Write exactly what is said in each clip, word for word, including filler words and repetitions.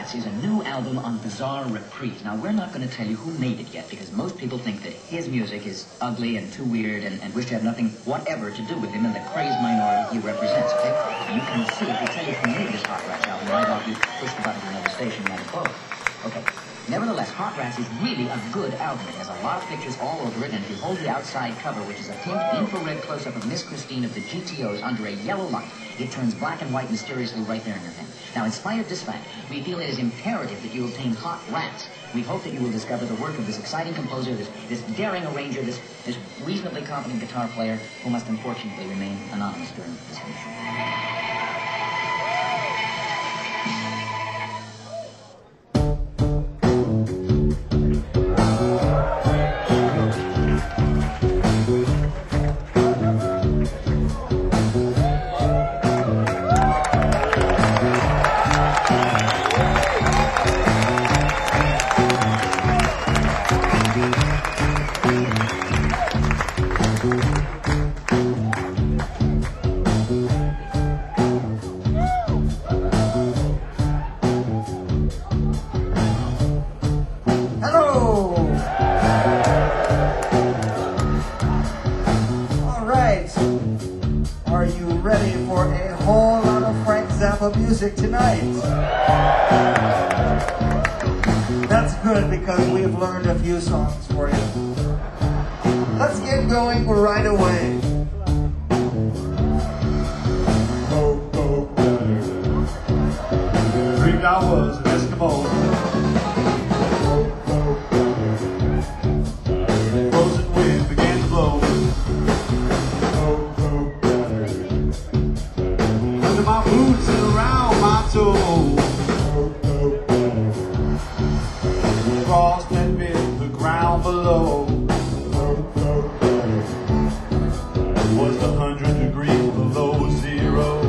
Rats is a new album on Bizarre Reprise. Now, we're not going to tell you who made it yet, because most people think that his music is ugly and too weird and, and wish to have nothing whatever to do with him and the crazed minority he represents, okay? You can see, if we tell you who made this Hot Rats album, right off, you push the button to another station and it's closed. Okay. Nevertheless, Hot Rats is really a good album. It has a lot of pictures all over it, and if you hold the outside cover, which is a pink infrared close-up of Miss Christine of the G T Os under a yellow light, it turns black and white mysteriously right there in your hand. Now, in spite of this fact, we feel it is imperative that you obtain Hot Rats. We hope that you will discover the work of this exciting composer, this, this daring arranger, this, this reasonably competent guitar player, who must unfortunately remain anonymous during this mission. Music tonight. That's good because we've learned a few songs for you. Let's get going right away. Oh, oh, dreamed I was an Eskimo. Oh, oh, frozen wind began to blow. Oh, oh, under my boots and around my toes. Frost had been the ground below. Was the hundred degrees below zero.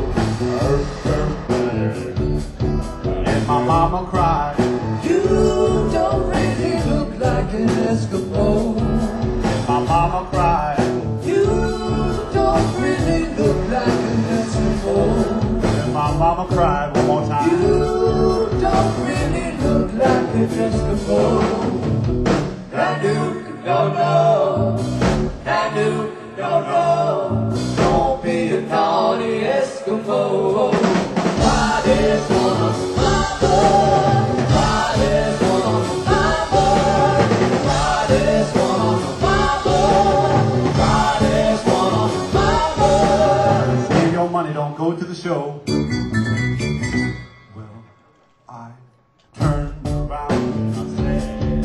And my mama cried, "You don't really look like an Eskimo." and my mama cried, "You don't really look like an Eskimo." and my mama cried one more time. "You don't really look like an Eskimo." Nanook, no, no. Nanook, no, no. Don't be a naughty Eskimo. Why there's one on my bird? Why there's one on my bird? Why there's one on my bird? Why there's one on my bird? Save your money, don't go to the show. Well, I turned around and I said,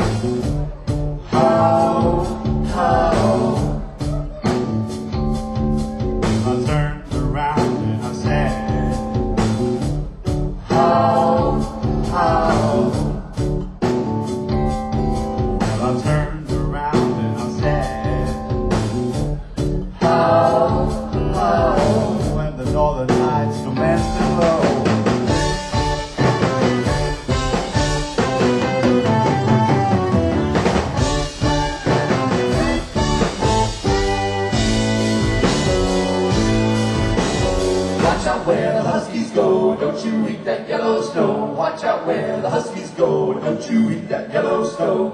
how, how? I turned around and I said, how, how? Well, I turned around and I said, how, how? When the northern lights commenced to blow. Watch out where the Huskies go, don't you eat that Yellowstone. Watch out where the Huskies go, don't you eat that Yellowstone.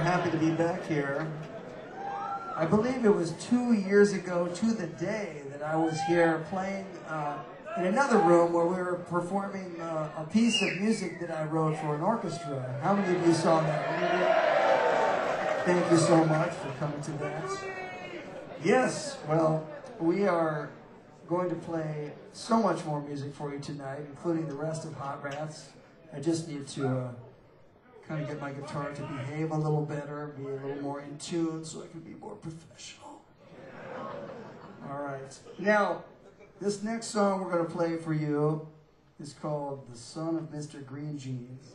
happy to be back here. I believe it was two years ago to the day that I was here playing uh, in another room where we were performing uh, a piece of music that I wrote for an orchestra. How many of you saw that? Thank you so much for coming to that. Yes, well, we are going to play so much more music for you tonight, including the rest of Hot Rats. I just need to uh, kind of get my guitar to behave a little better, be a little more in tune so I can be more professional. All right. Now, this next song we're going to play for you is called The Son of Mister Green Jeans.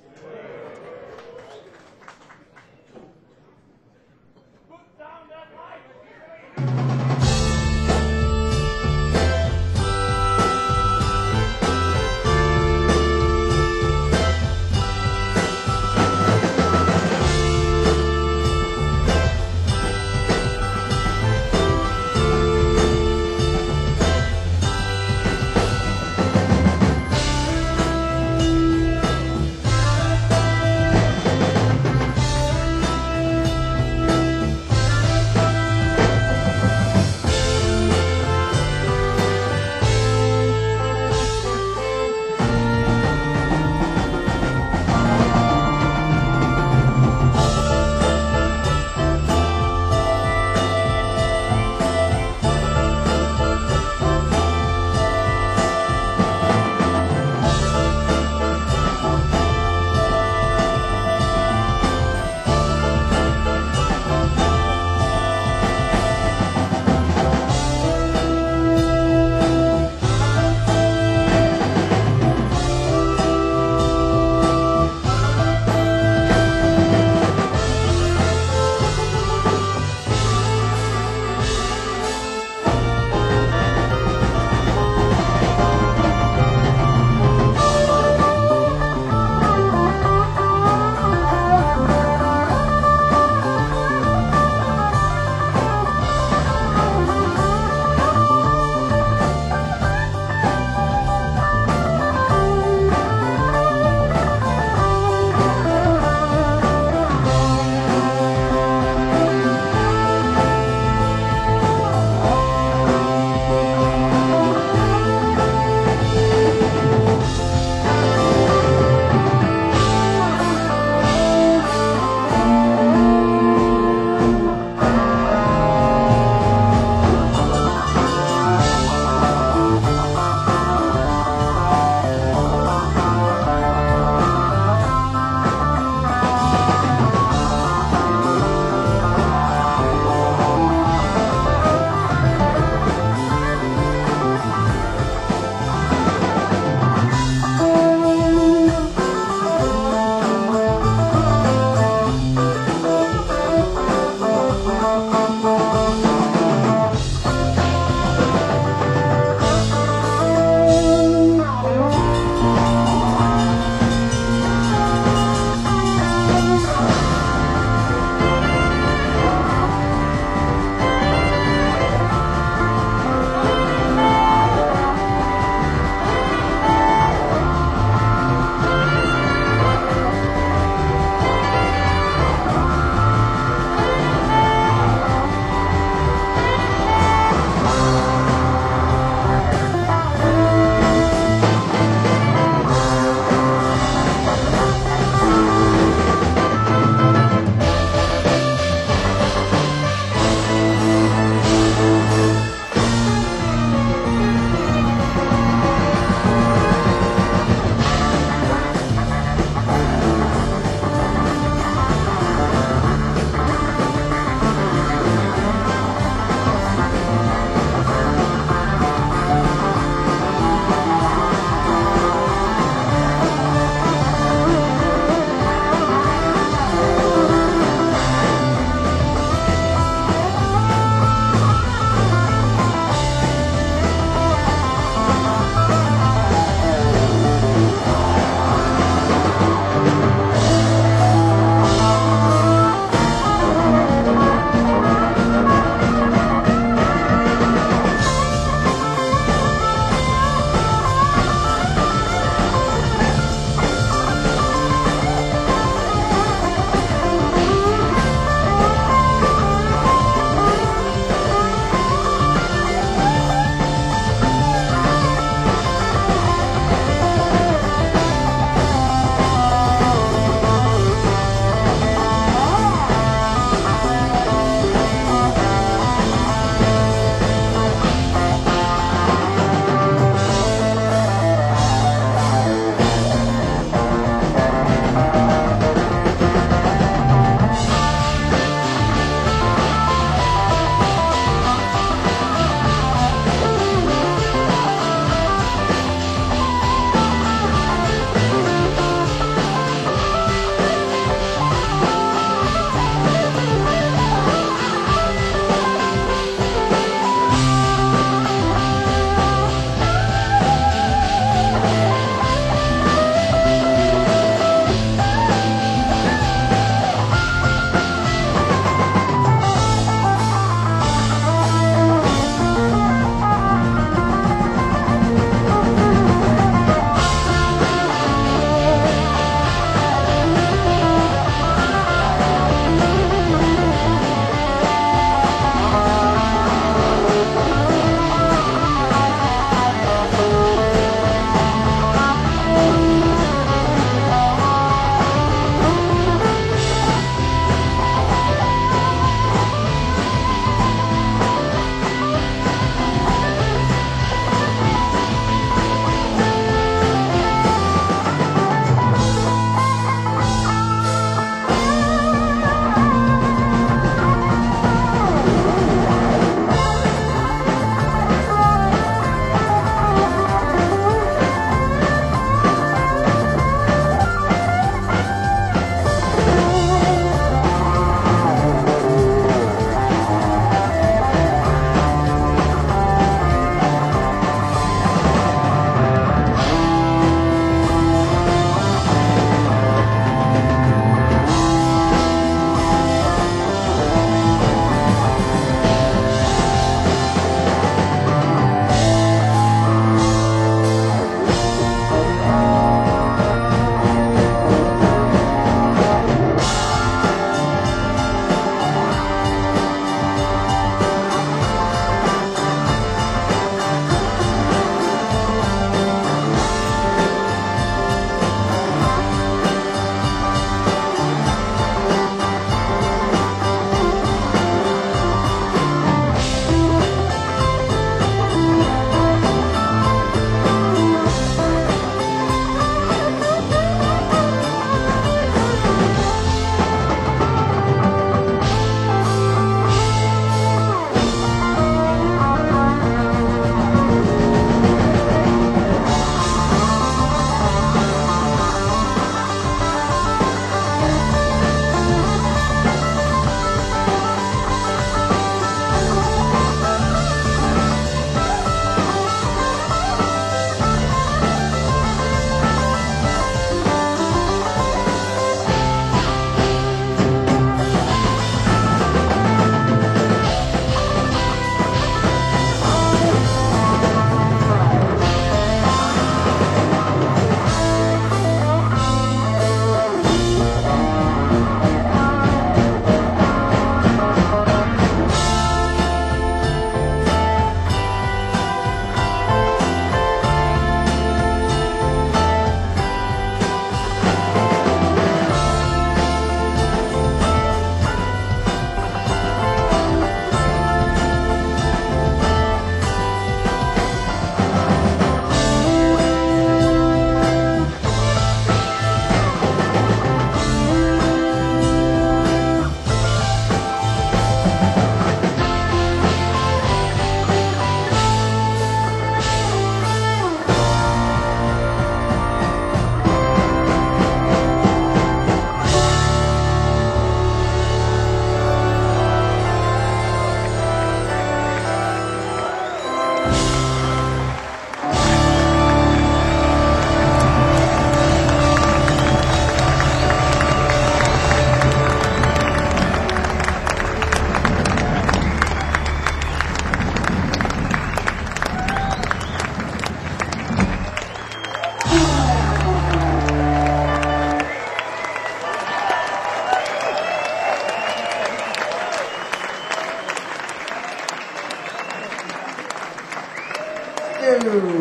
you.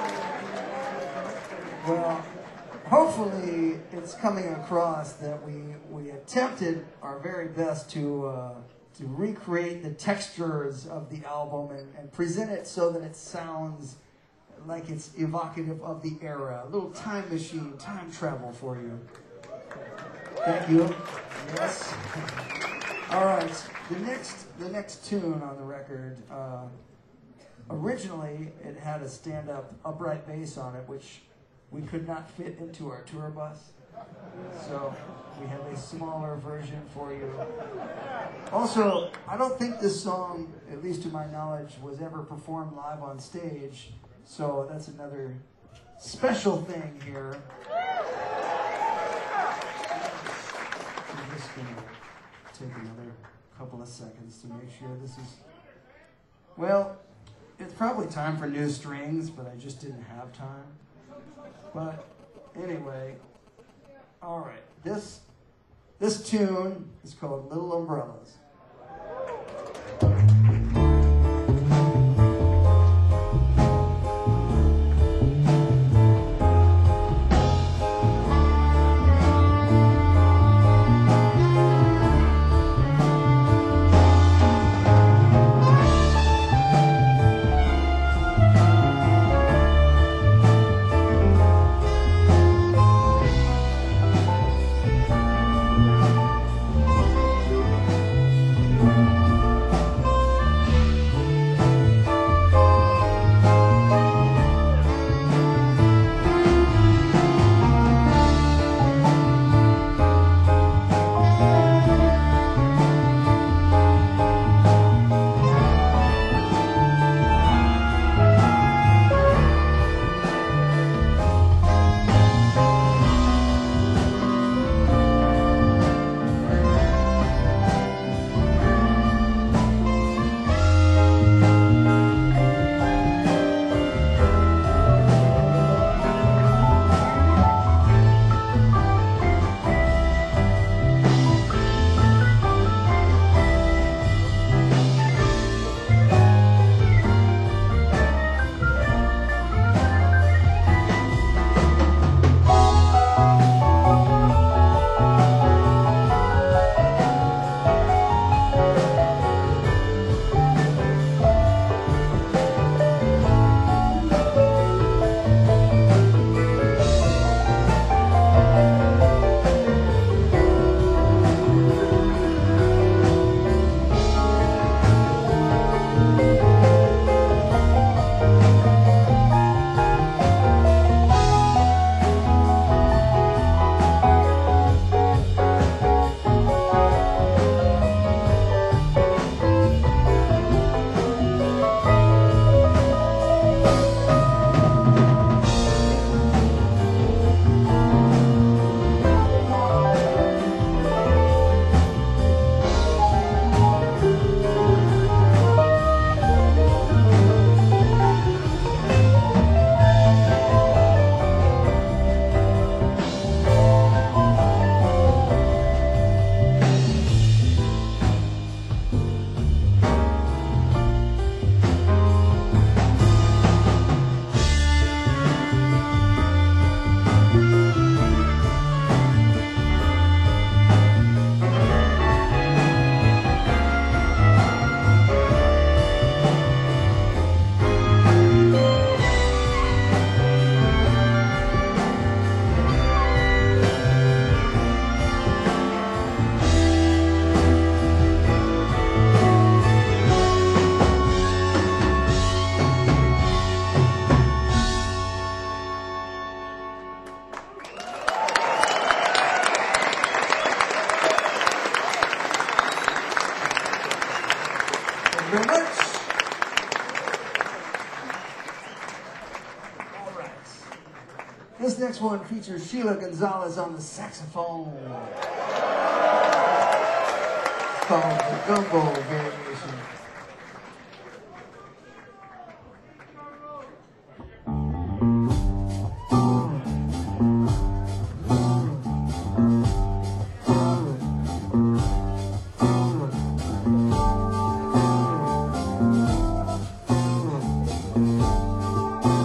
Well, hopefully it's coming across that we we attempted our very best to uh, to recreate the textures of the album and, and present it so that it sounds like it's evocative of the era. A little time machine, time travel for you. Thank you. Yes. All right. The next the next tune on the record. Uh, Originally, it had a stand-up upright bass on it, which we could not fit into our tour bus. So we have a smaller version for you. Also, I don't think this song, at least to my knowledge, was ever performed live on stage. So that's another special thing here. I'm just going to take another couple of seconds to make sure this is... Well... It's probably time for new strings, but I just didn't have time. But anyway, all right. This this tune is called Little Umbrellas. Very much. All right. This next one features Sheila Gonzalez on the saxophone. It's called the Gumbo Variation. Thank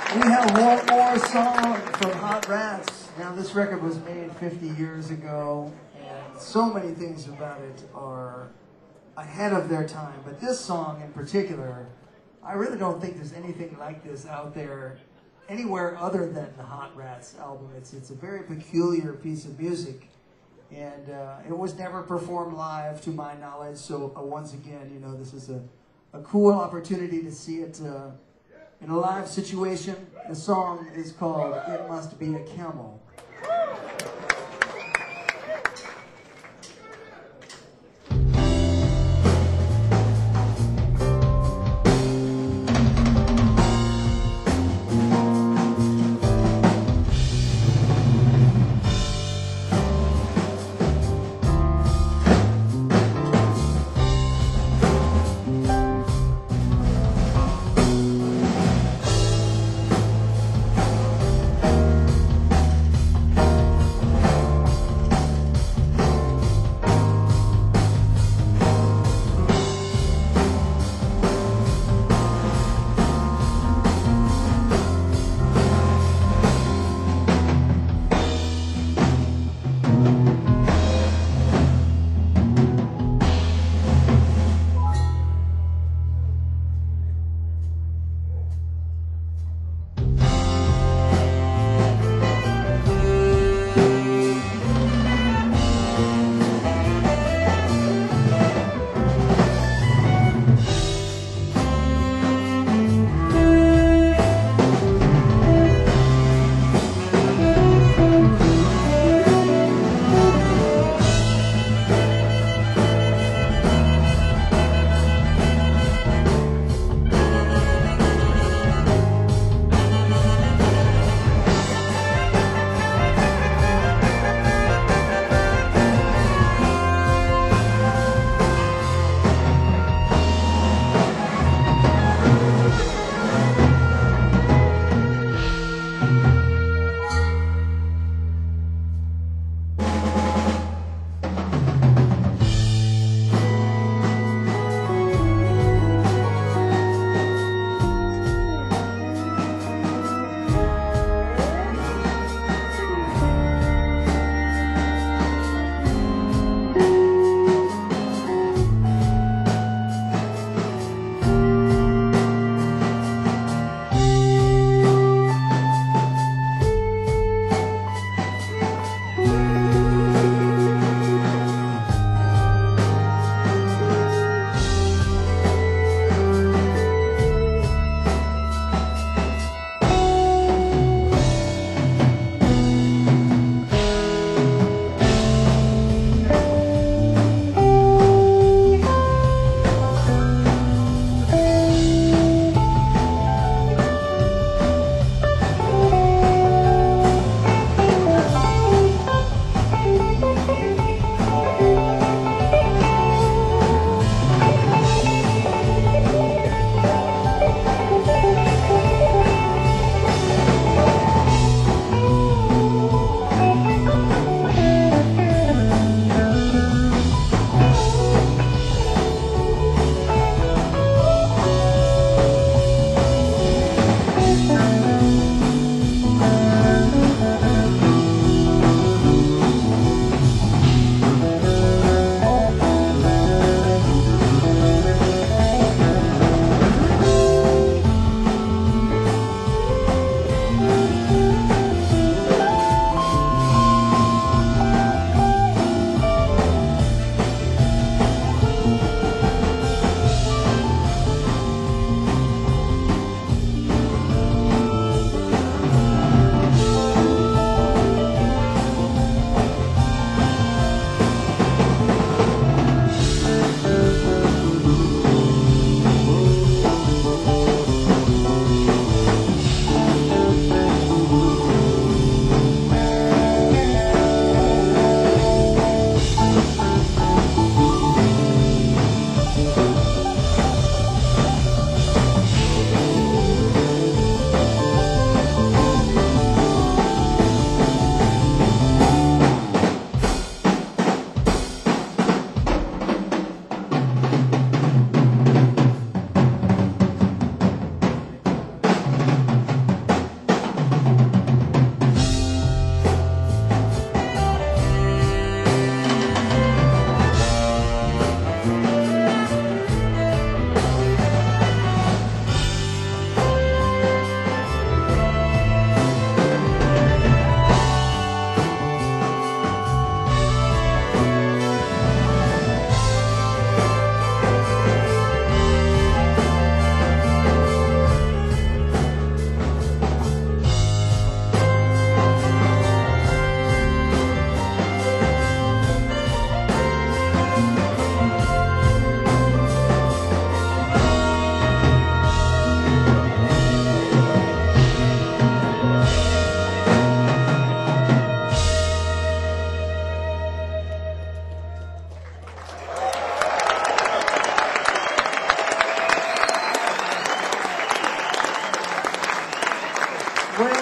We have one more song from Hot Rats. Now, this record was made fifty years ago, and so many things about it are ahead of their time. But this song in particular, I really don't think there's anything like this out there anywhere other than the Hot Rats album. It's, it's a very peculiar piece of music, and uh, it was never performed live to my knowledge. So uh, once again, you know, this is a, a cool opportunity to see it uh, in a live situation. The song is called It Must Be a Camel.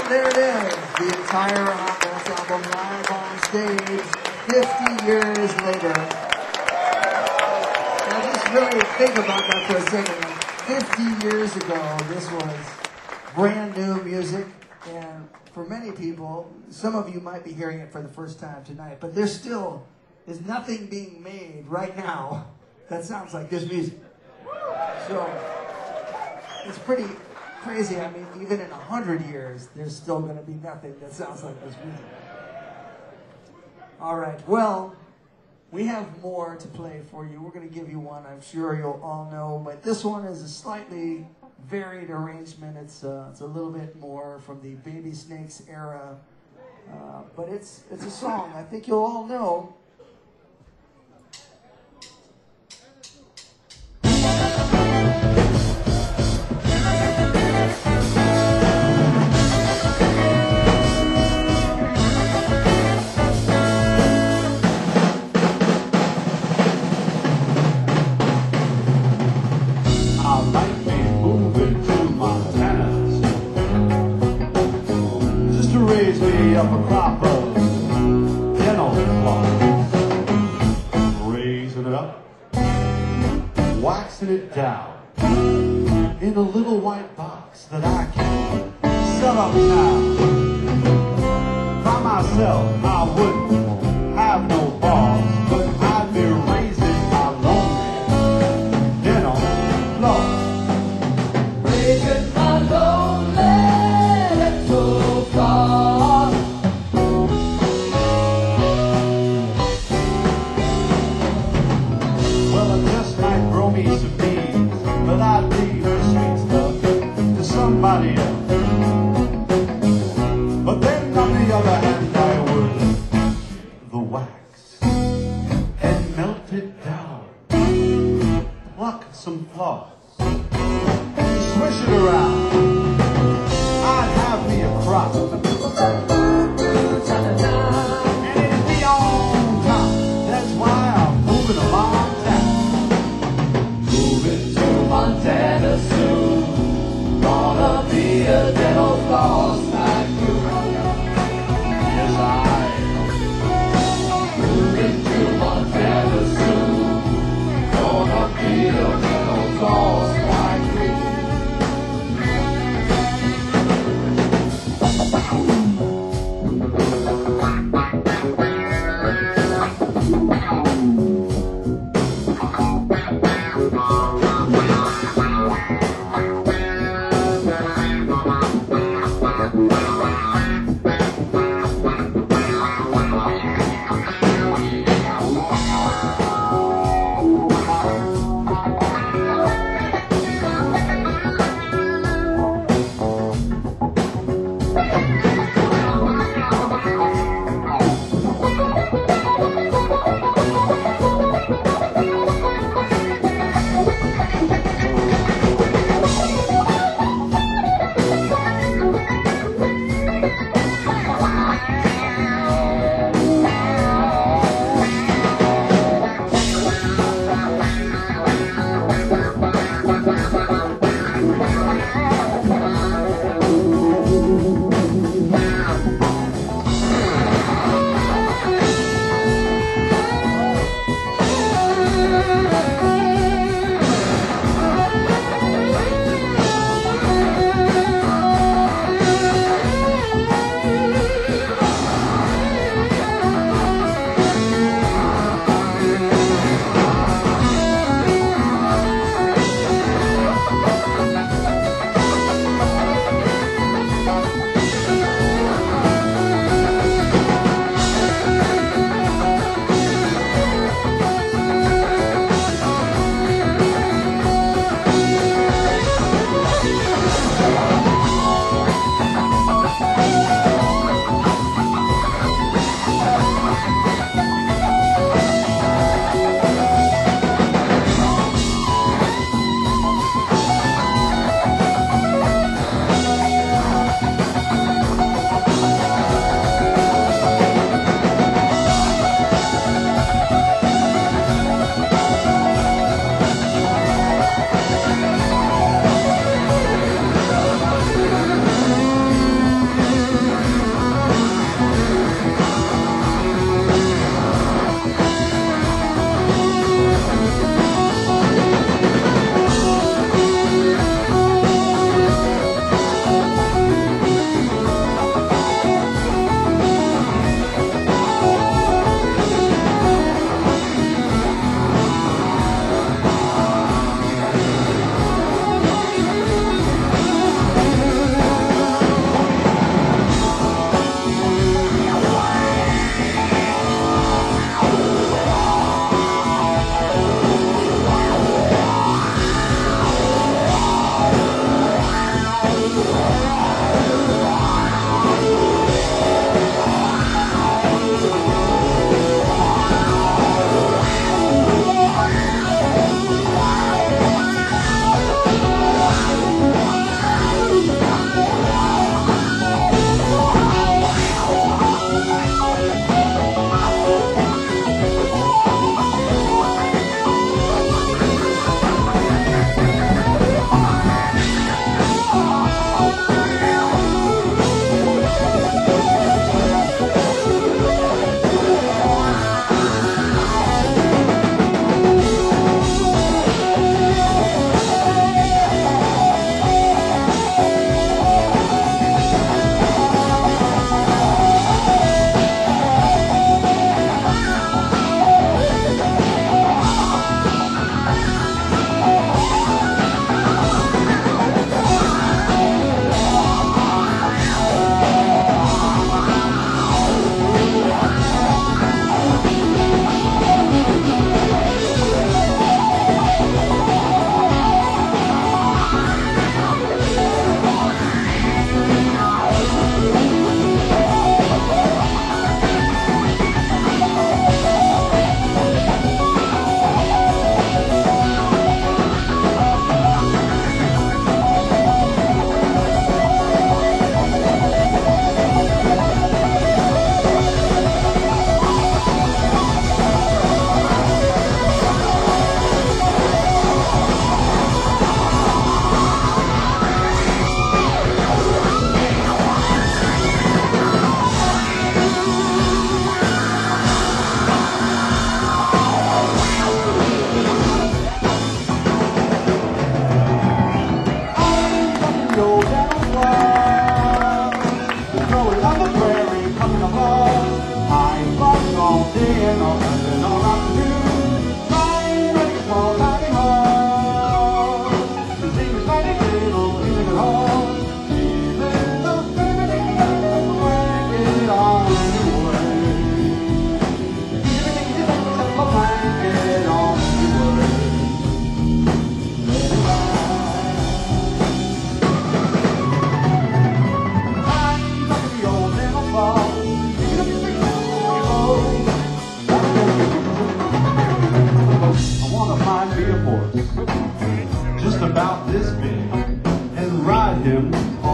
there it is. The entire Hot Mess album live on stage fifty years later. Now just really think about that for a second. fifty years ago, this was brand new music. And for many people, some of you might be hearing it for the first time tonight, but there still is nothing being made right now that sounds like this music. So it's pretty crazy. I mean, even in a hundred years, there's still going to be nothing that sounds like this music. All right, well, we have more to play for you. We're going to give you one I'm sure you'll all know, but this one is a slightly varied arrangement. It's uh, it's a little bit more from the Baby Snakes era, uh, but it's it's a song I think you'll all know. Up a crop of dental floss, raising it up, waxing it down in a little white box that I can set up now. By myself, I wouldn't have no boss, but I'd be raising my lonely dental floss. Raising my lonely dental floss. But I'd leave the sweet stuff to somebody else. But then on the other hand I would the wax and melt it down, pluck some floss, swish it around. I'd have me a crop, and it'd be on top. That's why I'm moving along town. Montana soon, gonna be a dental floss like you. Yes, I am. Moving to Montana soon, gonna be a dental floss like you.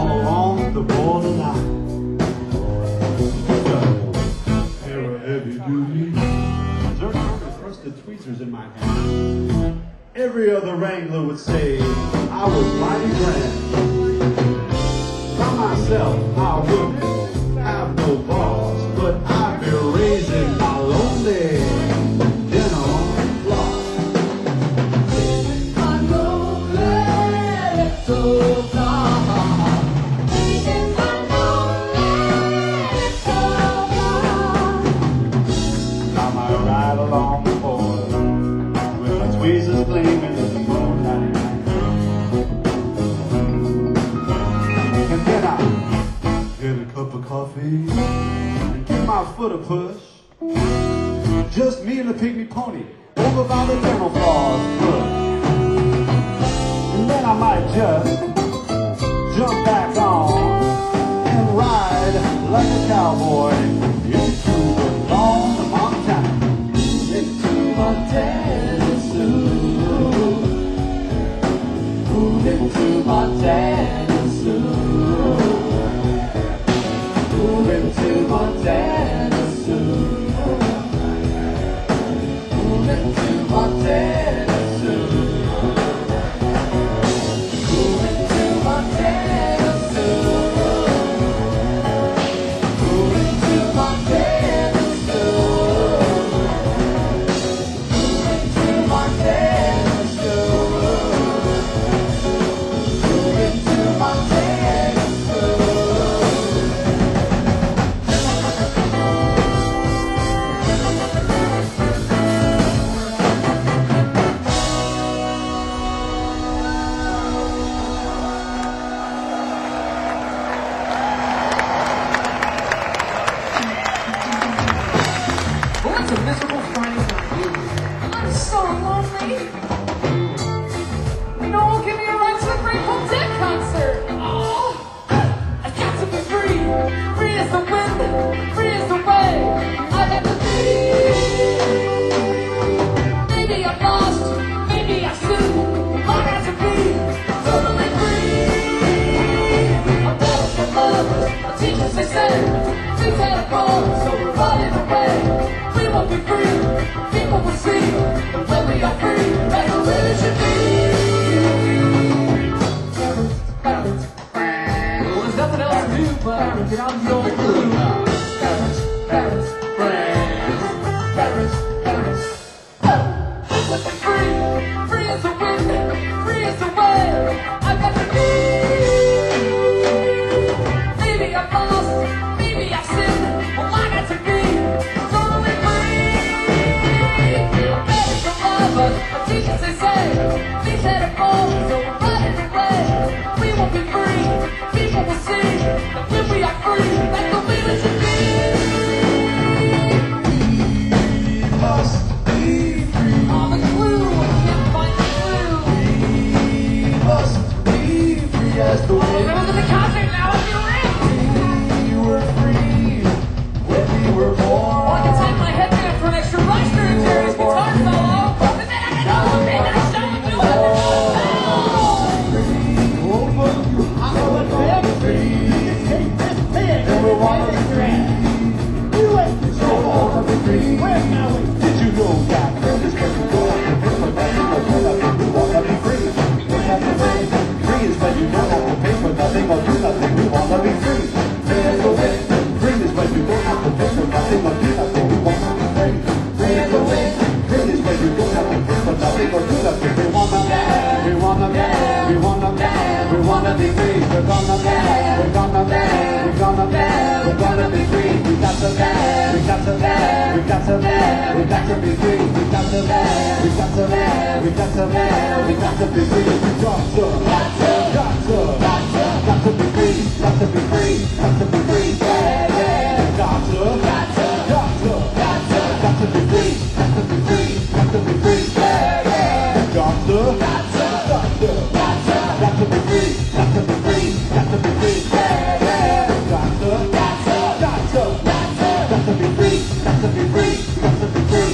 all on the borderline. Pair of heavy duty dirt with crusted tweezers in my hand. Every other wrangler would say I was mighty grand. By myself, I wouldn't have no boss, but I'd be raising my lonely dinner on the floor. My lonely little flower. Raising my lonely little flower. I might ride along the border with my tweezers gleaming in the moonlight. And then I get a cup of coffee and give my foot a push. Just me and the pygmy pony over by the dental floss bush. And then I might just jump back on and ride like a cowboy into the long Montana. Into Montana soon. Move into Montana soon. Move into Montana soon. Move into Montana soon. Move into Montana soon. Move into Montana soon. Move into Montana soon. Move into Montana Well, it's a miserable Friday night. I'm so lonely. No one will give me a ride to the Grateful Dead concert. Oh, I got to be free. Free as the wind, free as the wave. I got to be. Maybe I'm lost, maybe I should. I got to be totally free. I'm better for love. The teachers they say, please had a call, so we're running away. We won't be free, people will see, but when we are free, that's the way it should be. Well, there's nothing else to do but get out the old blue. Parents, parents, friends, parents, parents. Let's be free, free as the wind, free as the wave. I've got to be. Maybe I'm lost, maybe I've sinned. Well, I got to be totally free. I'm better for love, but my teachers they say, these had a fall, so we're running away. We won't be free, people will see, that when we are free, that's the way it should be. We must be free. All the clue, can't find the clue. We must be free as the wind. Remember the concert now, if you're in. We were free when we were born. Or I can take my headband for an extra rush during Jerry's guitar solo. And then I can go and make it a show and do it. Over you, I want to be free. And we want to be free. So want to be free. Did you know that? This person go up to pay for nothing, but do nothing. We want to be free. We have to be free is when you don't have to pay for nothing or do nothing. We want to be free. Free is the way. Free is when you don't have to pay for nothing or do nothing. We want to be free. Free is the way. Free is when you don't have to pay for nothing or do nothing. We wanna, we wanna, we wanna, we wanna be free. We're gonna, we're gonna, we're gonna, we're gonna be free. We got to, we got to, we got to, we got to be free. We got to, we got to, we got to, we got to be free. We got to, got to, got to, got to be free. Got to be free. Got to be free. Yeah, yeah. Got to, got to, got to, got to, got to be free. Got to be free. Got to be free. Yeah, yeah. Got to, got to, got to, got to, got to be free. Got to be free. Got to be free. Yeah, yeah. Got to, got to, got to, got to, got to be free. Got to be free. Got to be free.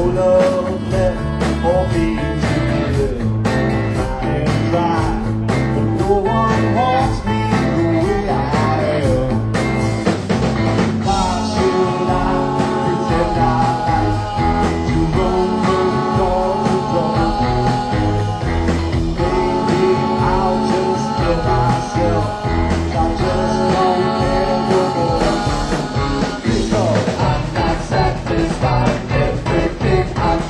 love left for me to give. High and dry, but no one wants me the way I am. Why should I pretend I like to roam from door to door? Maybe I'll just kill myself. I just don't care no more. Because I'm not satisfied. Everything I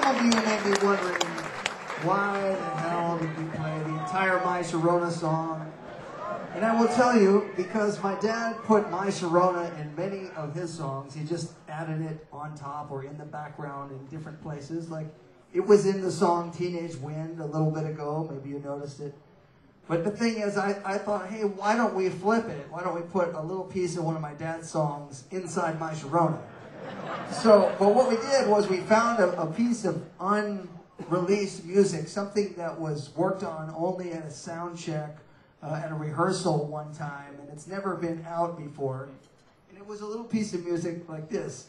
some of you may be wondering, why the hell did we play the entire My Sharona song? And I will tell you, because my dad put My Sharona in many of his songs. He just added it on top or in the background in different places. Like, it was in the song Teenage Wind a little bit ago. Maybe you noticed it. But the thing is, I, I thought, hey, why don't we flip it? Why don't we put a little piece of one of my dad's songs inside My Sharona? So, but what we did was we found a, a piece of unreleased music, something that was worked on only at a sound check, uh, at a rehearsal one time, and it's never been out before. And it was a little piece of music like this.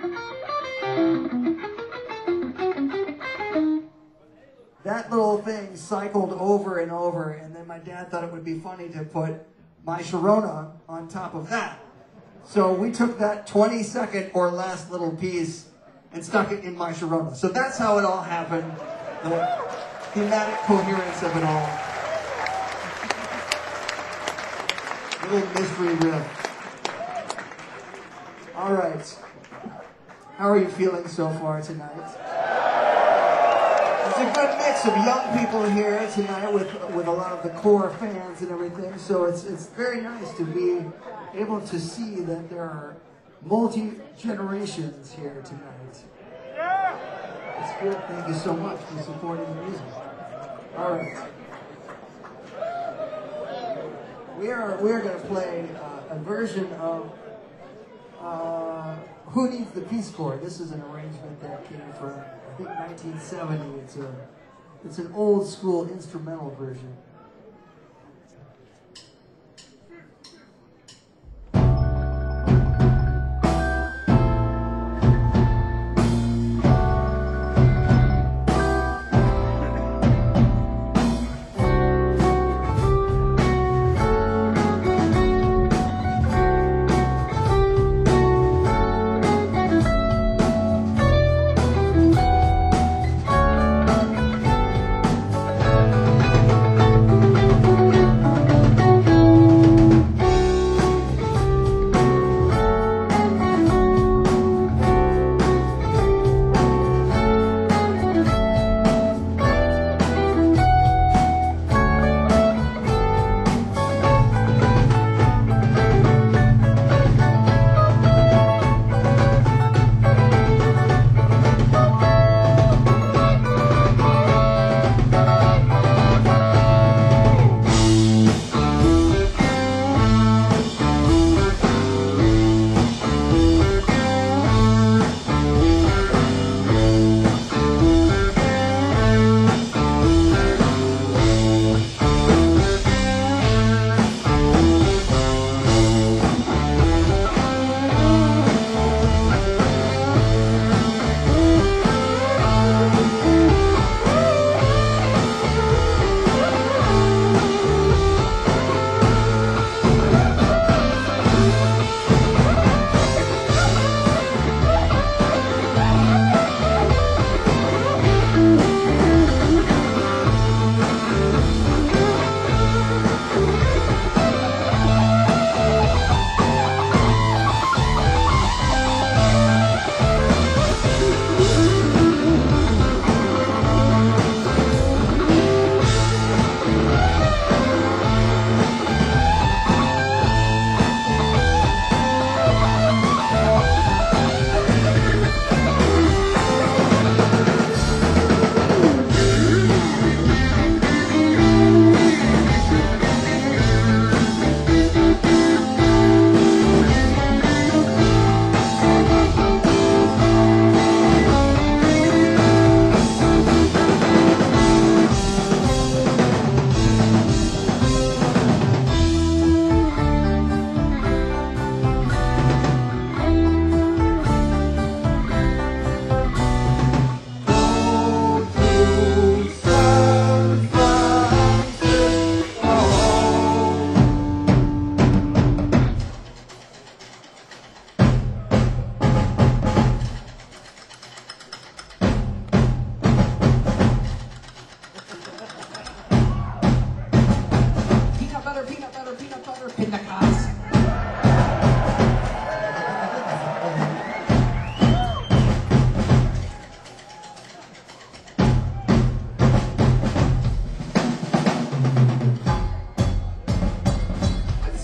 That little thing cycled over and over, and then my dad thought it would be funny to put My Sharona on top of that. So we took that twenty second or less little piece and stuck it in My Sharona. So that's how it all happened, the thematic coherence of it all. Little mystery riff. All right. How are you feeling so far tonight? There's a good mix of young people here tonight with with a lot of the core fans and everything. So it's it's very nice to be able to see that there are multi-generations here tonight. It's good. Thank you so much for supporting the music. All right. We are we're going to play uh, a version of uh, Who Needs the Peace Corps. This is an arrangement that came from, I think, nineteen seventy. It's a it's an old school instrumental version. Who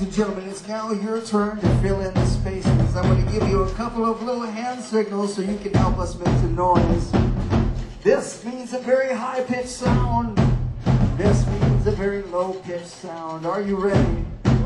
and gentlemen, it's now your turn to fill in the spaces. I'm going to give you a couple of little hand signals so you can help us make some noise. This means a very high-pitched sound. This means a very low-pitched sound. Are you ready?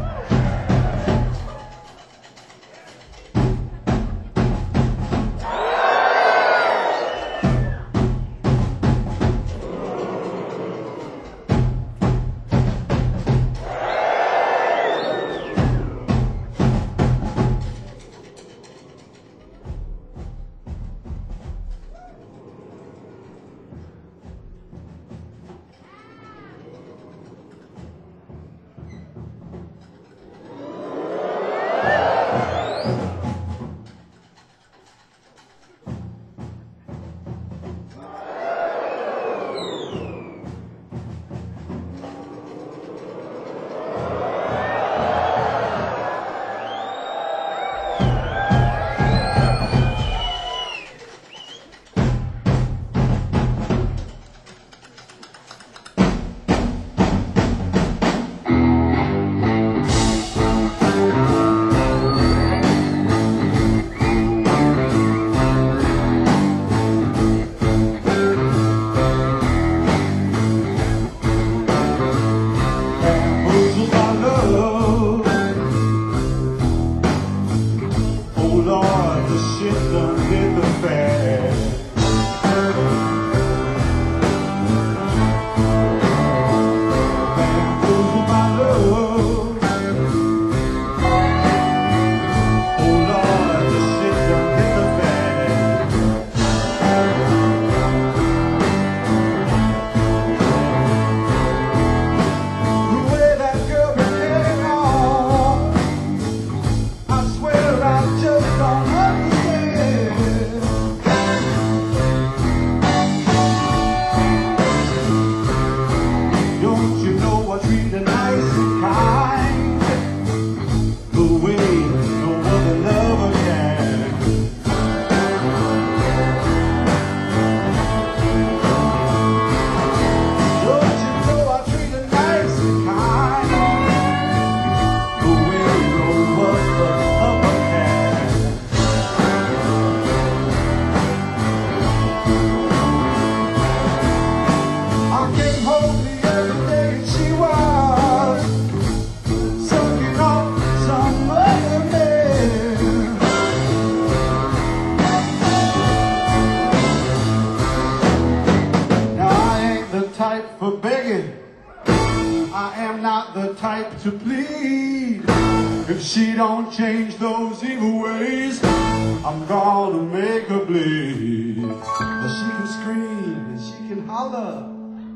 To plead. If she don't change those evil ways, I'm gonna make her bleed. But she can scream and she can holler,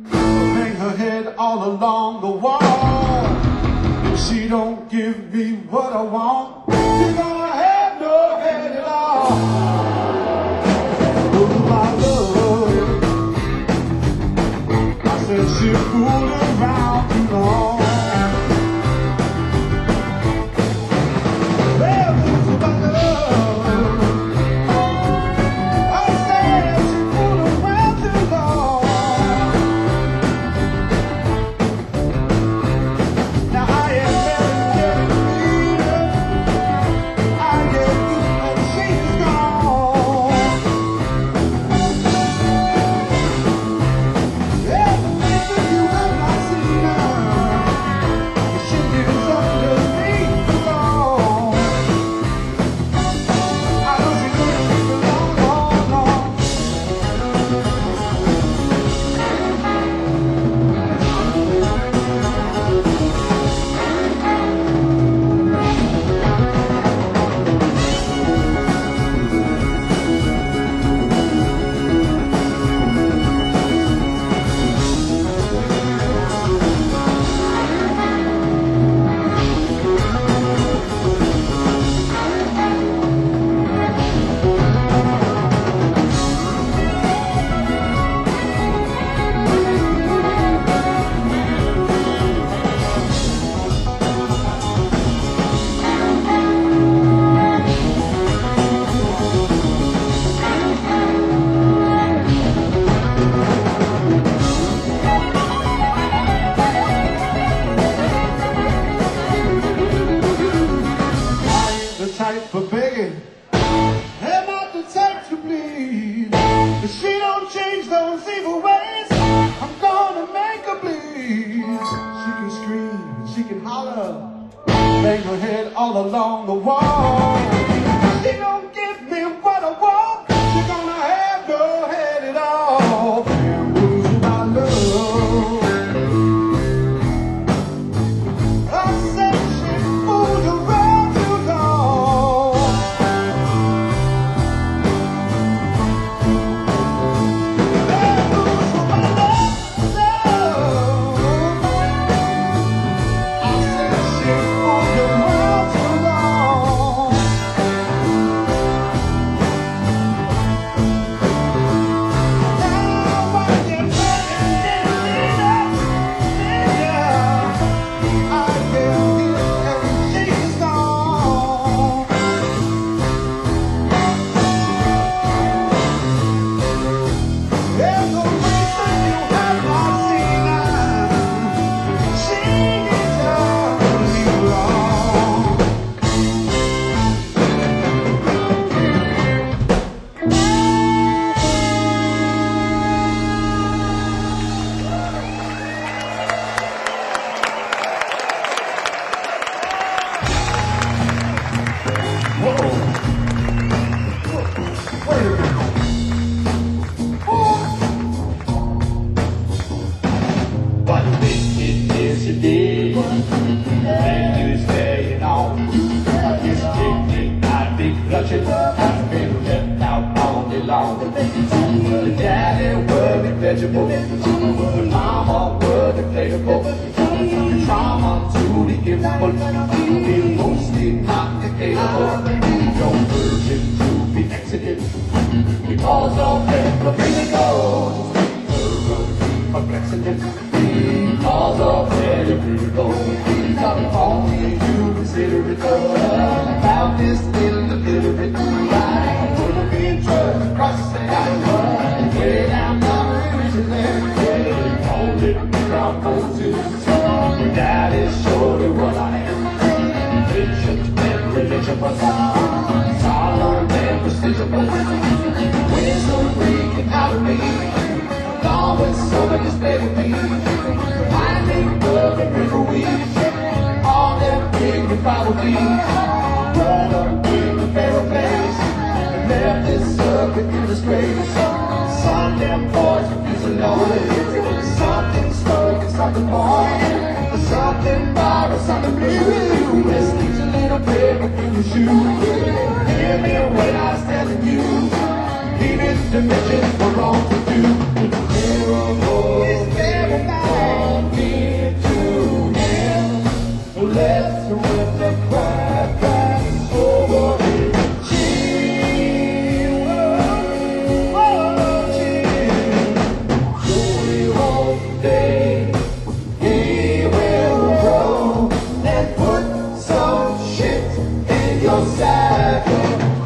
bang her head all along the wall. If she don't give me what I want, she's gonna have no head at all. Oh, my love, I said she fooled around too long. You have not seen her. change those evil ways. I'm gonna make her bleed. She can scream, she can holler, bang her head all along the wall. She don't give me what I want. She's gonna have no head at all. And lose my love. I said she fooled around too long. And lose my love, love. I said she fooled around too long. Now I get running in I can hear and she's gone. There's a reason you have not seen her. She is totally wrong. Whoa. Wait a minute. What wickedness you did, and you staying on. I guess technique I'd be clutching, I've been left out all day long. The daddy was vegetable, the mama was inflatable. The trauma to the infant, the mostly not decayable. No virgin to be exited, because of them the miracles. A precedent, because of their miracle. Come on, you consider it about this little illiterate line. Could have been drugged across the island, way down the river there. Called it ground Moses. That is surely what I am. Patient and religious, solemn and prestigious. Wisdom breaking out of me. Always so much is better me. I think of the river weeds, all them big and follow me. Run up in the barrel place, and left this circuit in disgrace. Some damn boys refuse to know it. Something stuck and something born. Something borrowed, something blue. This keeps a little bit in your shoe. Hear me when I was telling you, even dimensions were wrong to do. It's very bad to him. Let's rip the quiet back over him. Chill, oh, chill. Slowly one day he will grow and put some shit in your saddle.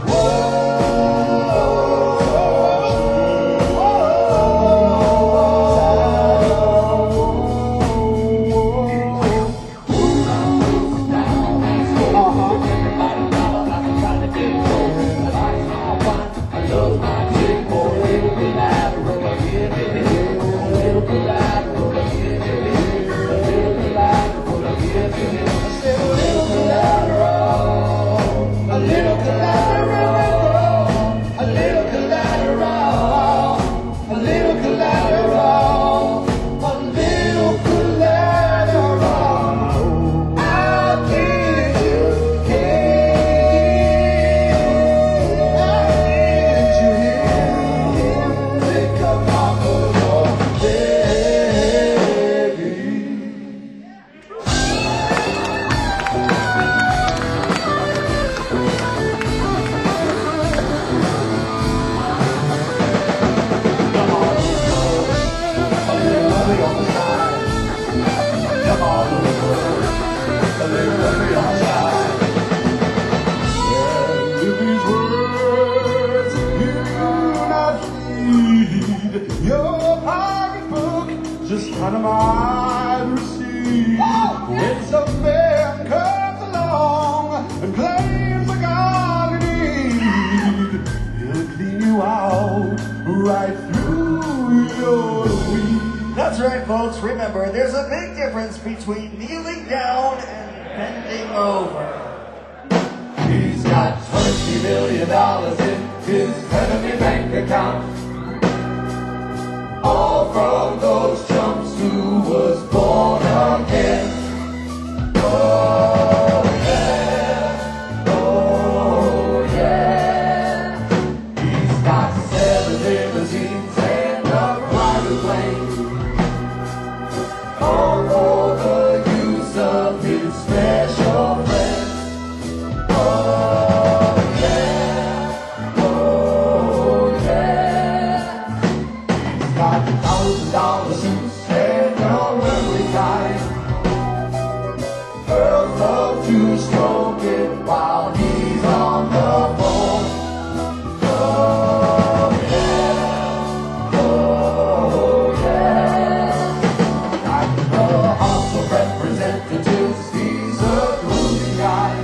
Your pocketbook just kind of my receipt. When some man comes along and claims a God in need, he'll clean you out right through you're weak. That's right, folks. Remember, there's a big difference between kneeling down and bending over. He's got twenty million dollars in his heavenly bank account. All from those chumps who was born again. Oh yeah, oh yeah. He's got seven limousines and a private plane. All for the use of his special friends. Oh yeah, oh yeah. He's got thousand dollar suits and a lovely tie. Girls love to stroke it while he's on the phone. Oh yeah, oh yeah. Like the House of Representatives, he's a groovy guy.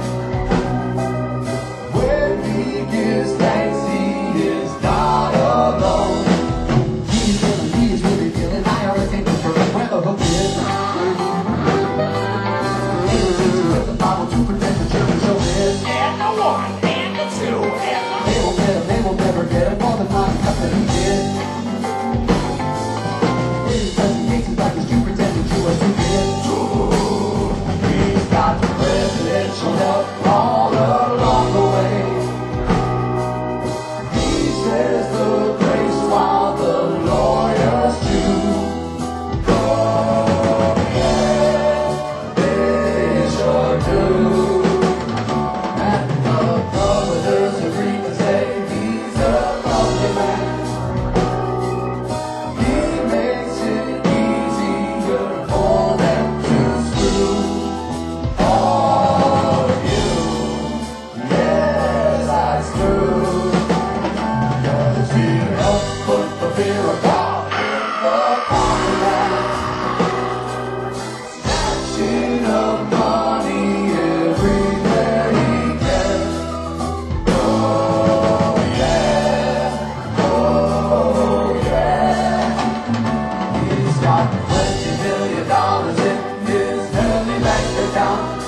When he gives thanks, he is not alone. He's really, he's really feeling I R S ain't for where the hook is. With the Bible to protect the church and show this. And the one, and the two, and the they won't get him, they will never get him for the nine cup that he did. His presentation back is to pretend that you are stupid. He's got presidential help all along the way. He says the grace while the lawyers do. Oh yeah, they sure do. And the brothers agree to say he's a lovely man. He makes it easier for them to screw all of you. Yes, that's true. 'Cause he helped put the fear of God in the common man. Snatching up money everywhere he can. Oh yeah, oh yeah. He's got twenty million dollars in his heavenly bank account.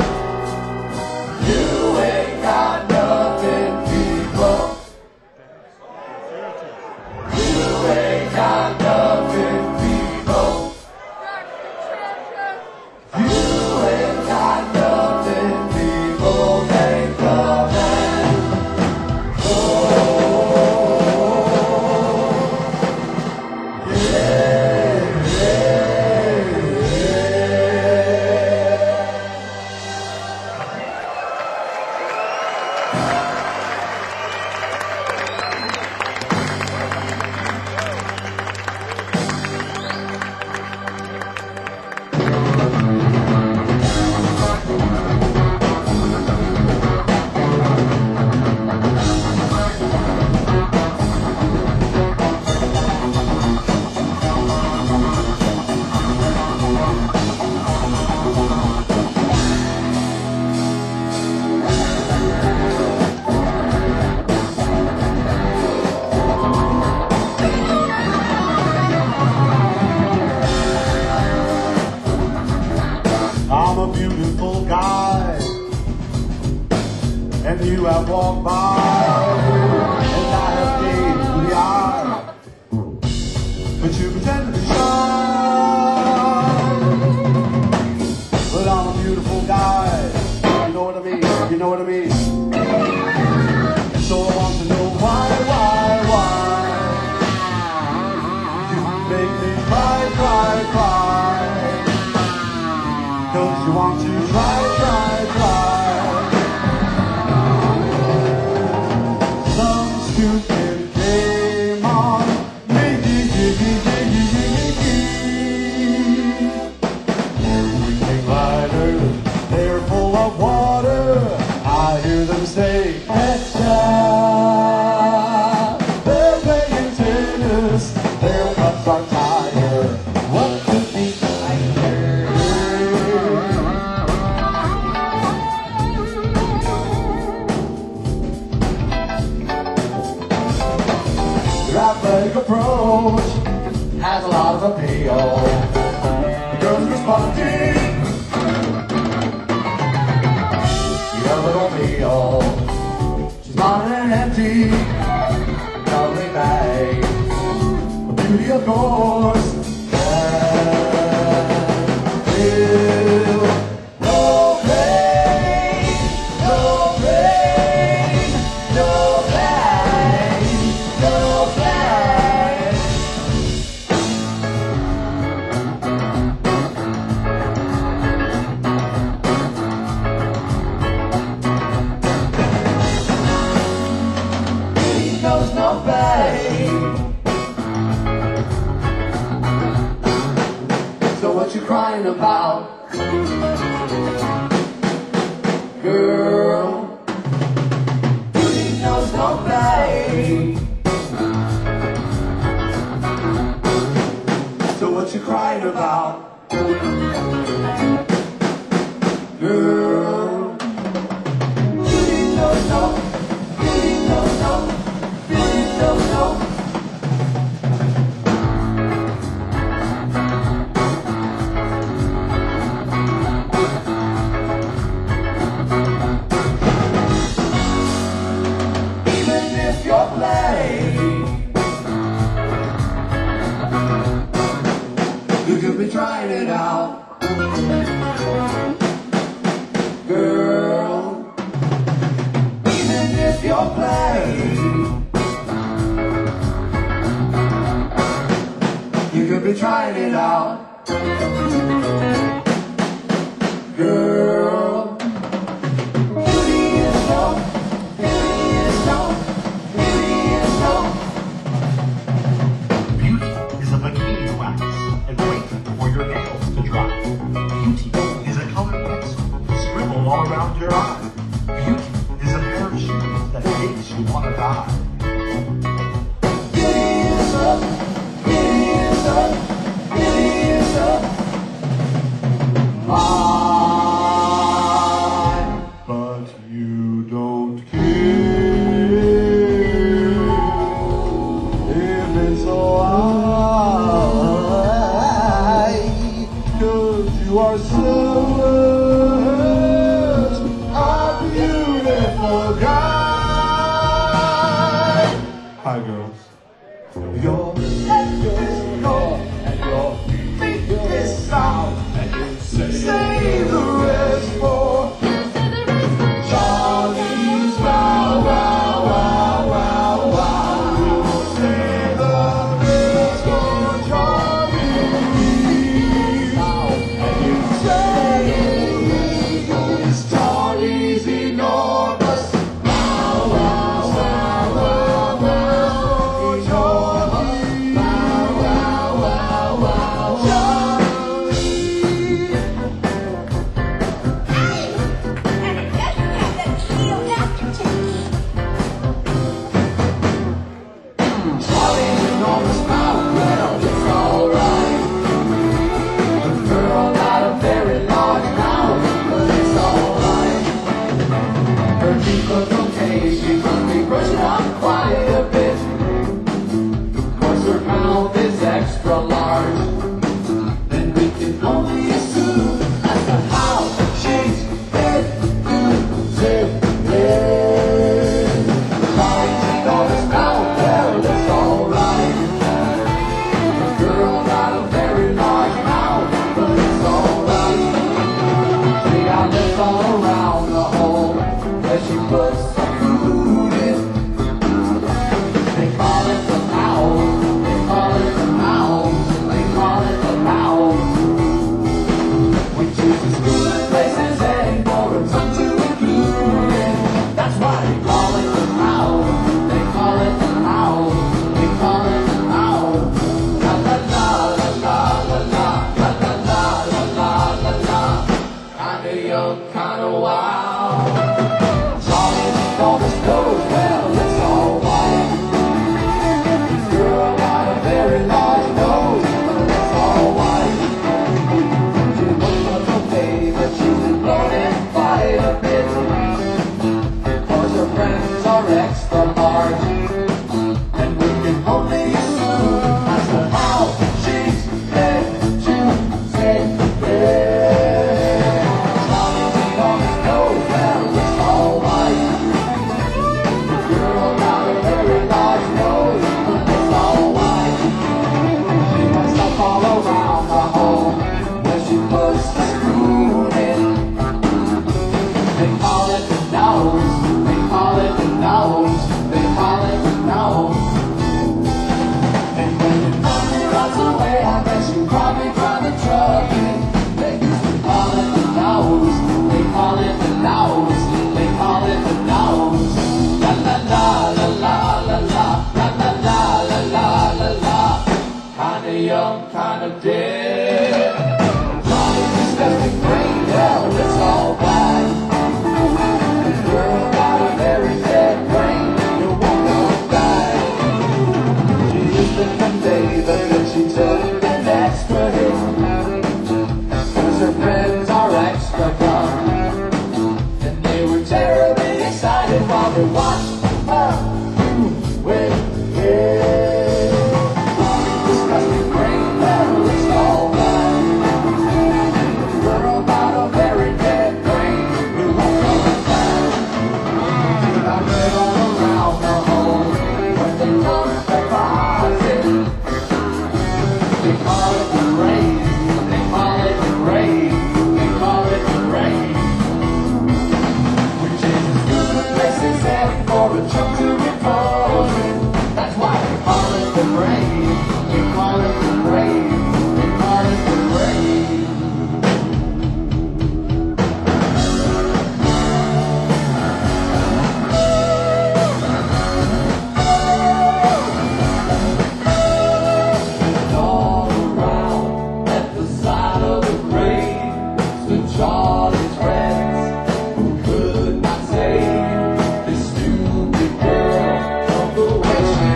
You ain't got nothing, people. You ain't got nothing, people. You ain't got nothing, people. Take the man. Oh, yeah, yeah, I'm a beautiful guy, and you have walked by, and I have gazed through the eye, but you pretend to be shy. But I'm a beautiful guy, you know what I mean, you know what I mean. And so I want to know why, why, why you make me cry, cry, cry. 'Cause you want to try, try, try some stupid game on me. Everything lighter, they're full of water. I hear them say, extra. They're playing tennis, their cups are tired. What could be kinder? Athletic approach has a lot of appeal. The girl's responding. The other don't feel. She's modern and empty. Lovely bag. A beauty of course. No pain, no pain, no pain, no pain. He knows no pain. So what you crying about? Girl, beauty knows no pain. So what you crying about? Girl, beauty knows no, beauty knows no, beauty knows no. You could be trying it out, girl. Even if you're playing, you could be trying it out, girl. Beauty is no, beauty is no, beauty is no. Beauty is a bikini wax and wait for your nails to dry. Beauty is a colored pencil scribbled all around your eye. Beauty is a pair of shoes that makes you want to die. Beauty is up, beauty is up, beauty is up. Mine. But you don't care if it's so high, 'cause you are such a beautiful guy. Hi, girls. Your head is north and your feet is south, and you say the rest for Charlie's wow, wow, wow, wow, wow. You say the rest for Charlie's south, and you say it's Charlie's enormous. Wow, wow, wow, wow, wow. Charlie. Wow, wow, wow, wow. Charlie. Charlie's enormous mouth, well, it's alright. The girl got a very large mouth, but it's alright. Her teeth look okay, she must be brushing up quite a bit. Of course her mouth is extra large. Then we can only assume that's the how she's been using it. Charlie's enormous mouth, well, it's alright. The girl got a very large mouth, but it's alright. She got lips all around the hole where she puts some food in. They call it the mouth, they call it the mouth. young, kind of dead. Johnny's disgusting brain, hell, it's all right. This girl got a very dead brain, you won't know die. She used to convey, but then she took an extra hit. Cause her friends are extra dumb, and they were terribly excited while they watched her with it. Disgusting brain, hell, it's all right. Girl got a very dead brain, we won't know that. Should I live all around the home when they don't deposit? They call it the rain, they call it the rain, they call it the rain. Which is as good a place as any for a joke to be posing. That's why they call it the rain, they call it the rain, they call it the rain. And all around at the side of the grave stood Charlie's friends who could not save this stupid girl from the way she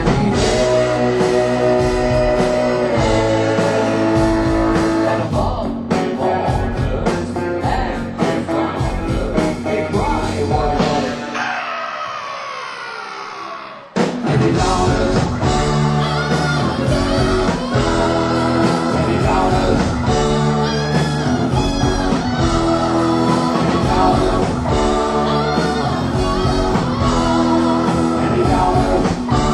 behaved. And above the waters and they found her, they cry water. Any downers, any downers, any downers, any downers.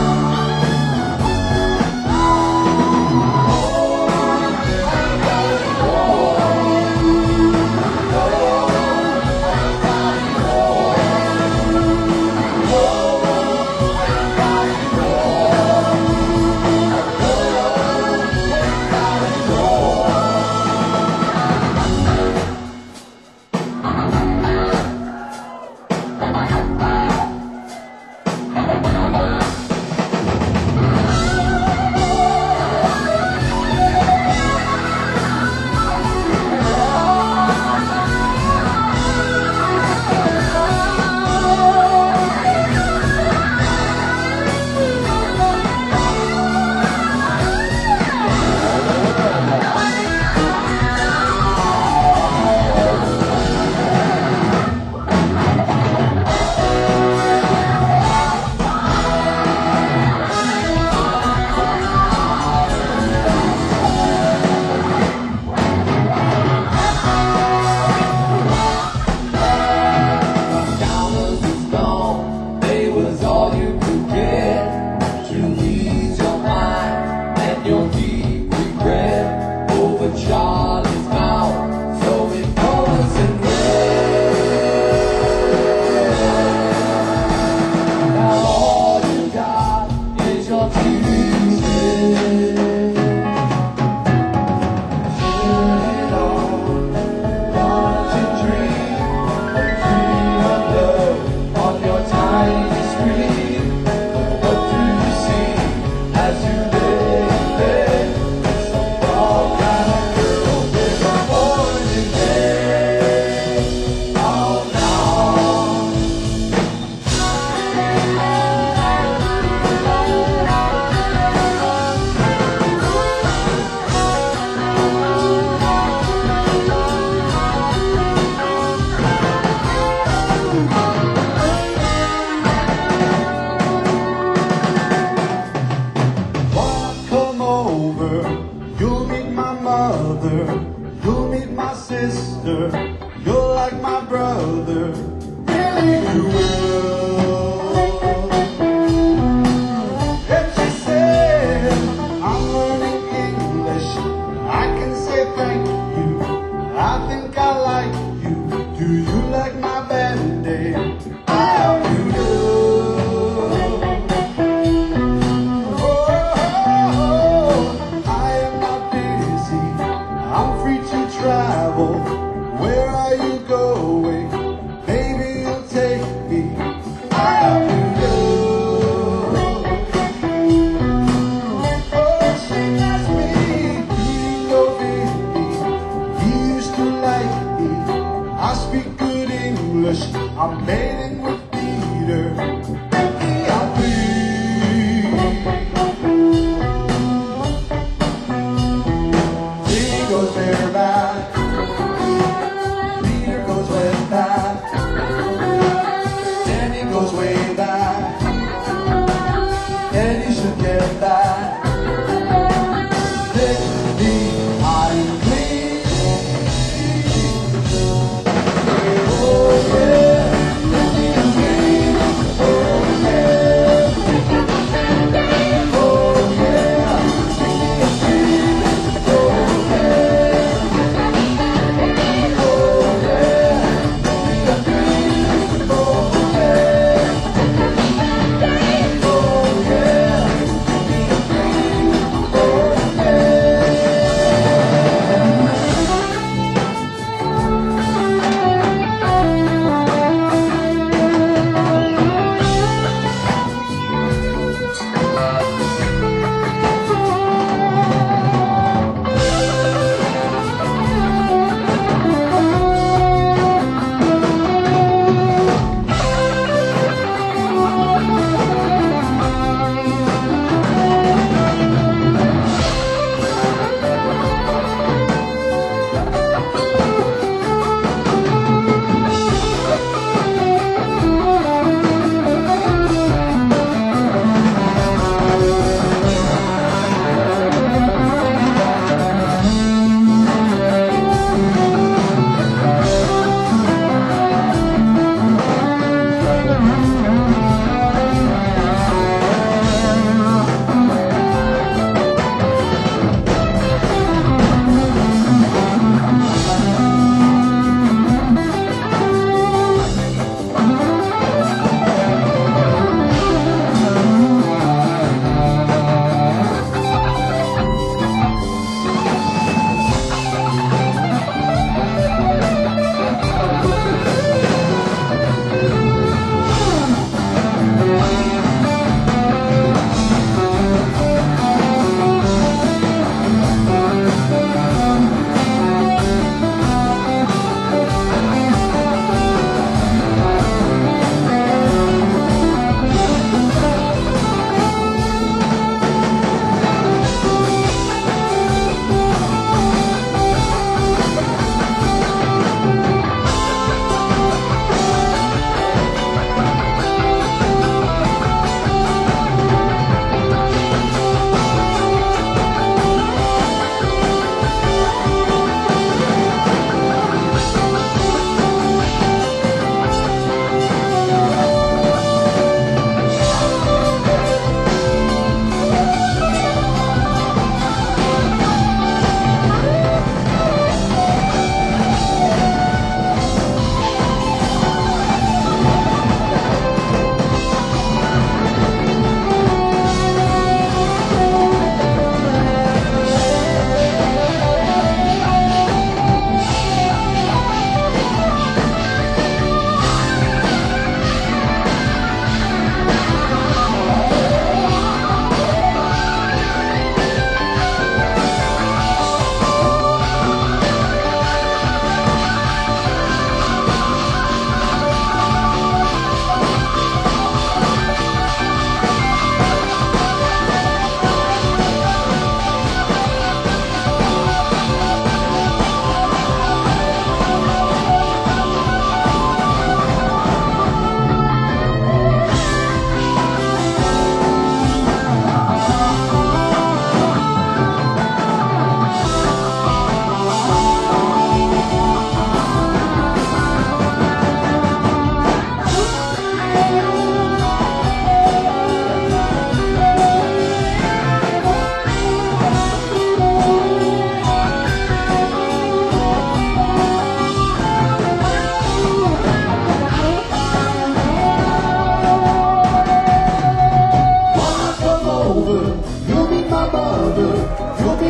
Downers is gone, they was all you could get to ease your mind and your deep regret over Charlie's mouth, so imposing red. Now all you got is your Tuesday. Turn it on, want to dream. Dream of love on your tiny screen. What do you see as you lay in bed? Some dog kind of girl with a poison head. Oh no. Why come over? You'll meet my mother. You'll meet my sister. You're like my brother. Really, you will. And she said, I'm learning English. I can say thank you. I think I like you. Do you like my band-aid? I hope you do. Oh, I am not busy. I'm free to travel. Where are you going? Baby,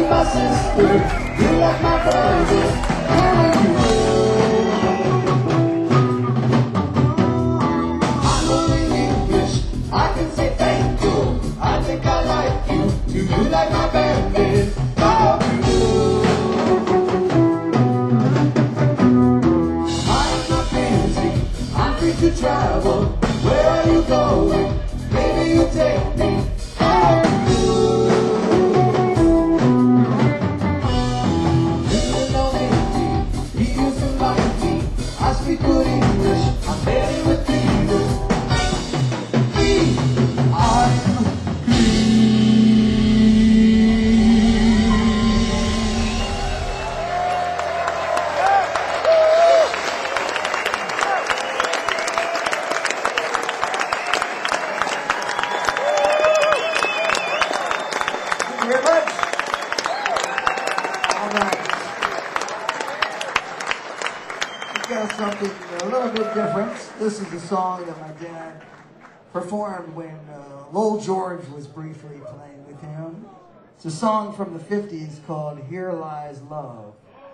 my sister, you like my brother. I'm learning English, I can say thank you. I think I like you, do you like my baby? Oh, you. I'm not crazy, I'm free to travel. Where are you going? Maybe you take me. Oh, you. You know me, he used to like me. I speak good English, I'm married with Peter. He, I'm Thank you very much. All right. We've got something a little bit different. This is a song that my dad performed when uh, Lowell George was briefly playing with him. It's a song from the fifties called Here Lies Love.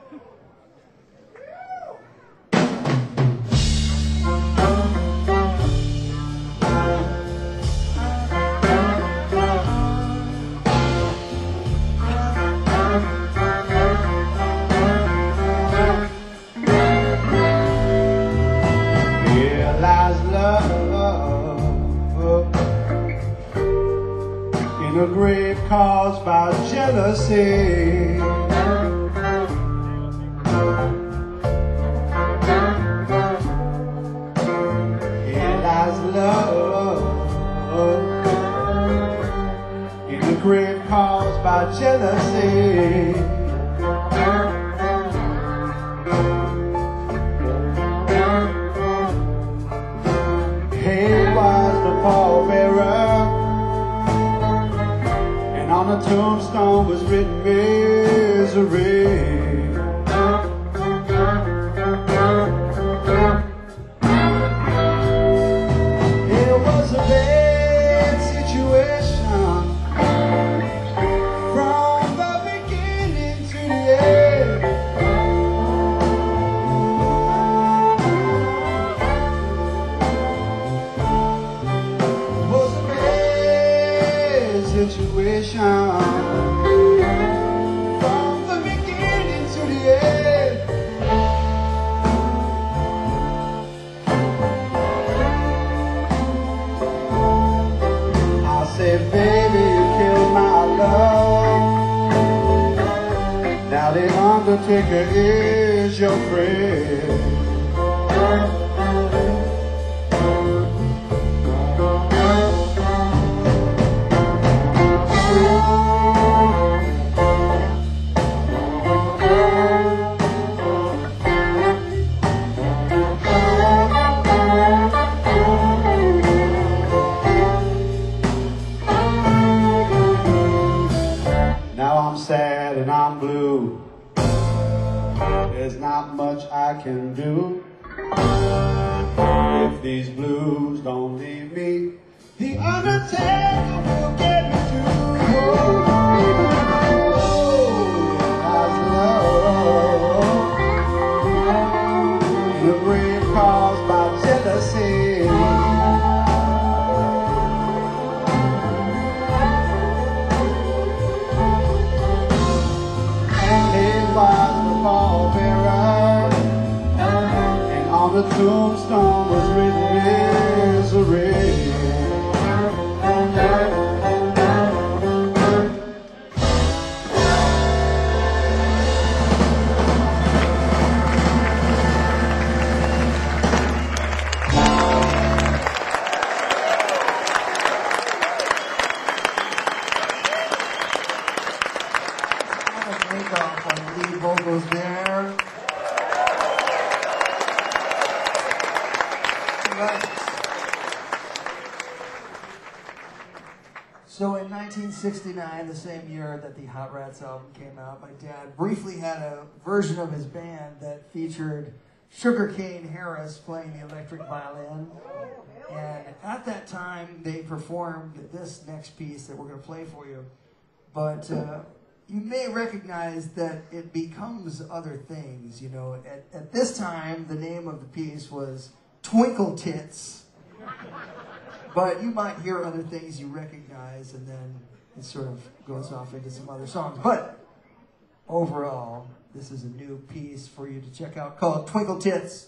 Here lies love in a grave caused by jealousy. Here lies love in a grave caused by jealousy. He was the pallbearer, and on the tombstone was written misery. It was a bad situation from the beginning to the end. Was a bad situation from the beginning to the end. I said, baby, you killed my love. Now the undertaker is your friend. Now I'm sad and I'm blue. There's not much I can do. If these blues don't leave me, the undertaker will get me through. Oh, God's love in a grave caused by jealousy. He was the pallbearer, and on the tombstone was written misery. Takeoff on the lead vocals there. Right. So in nineteen sixty-nine, the same year that the Hot Rats album came out, my dad briefly had a version of his band that featured Sugarcane Harris playing the electric violin. And at that time, they performed this next piece that we're going to play for you. But uh, you may recognize that it becomes other things. You know, at, at this time, the name of the piece was Twinkle Tits, but you might hear other things you recognize, and then it sort of goes off into some other songs. But overall, this is a new piece for you to check out called Twinkle Tits.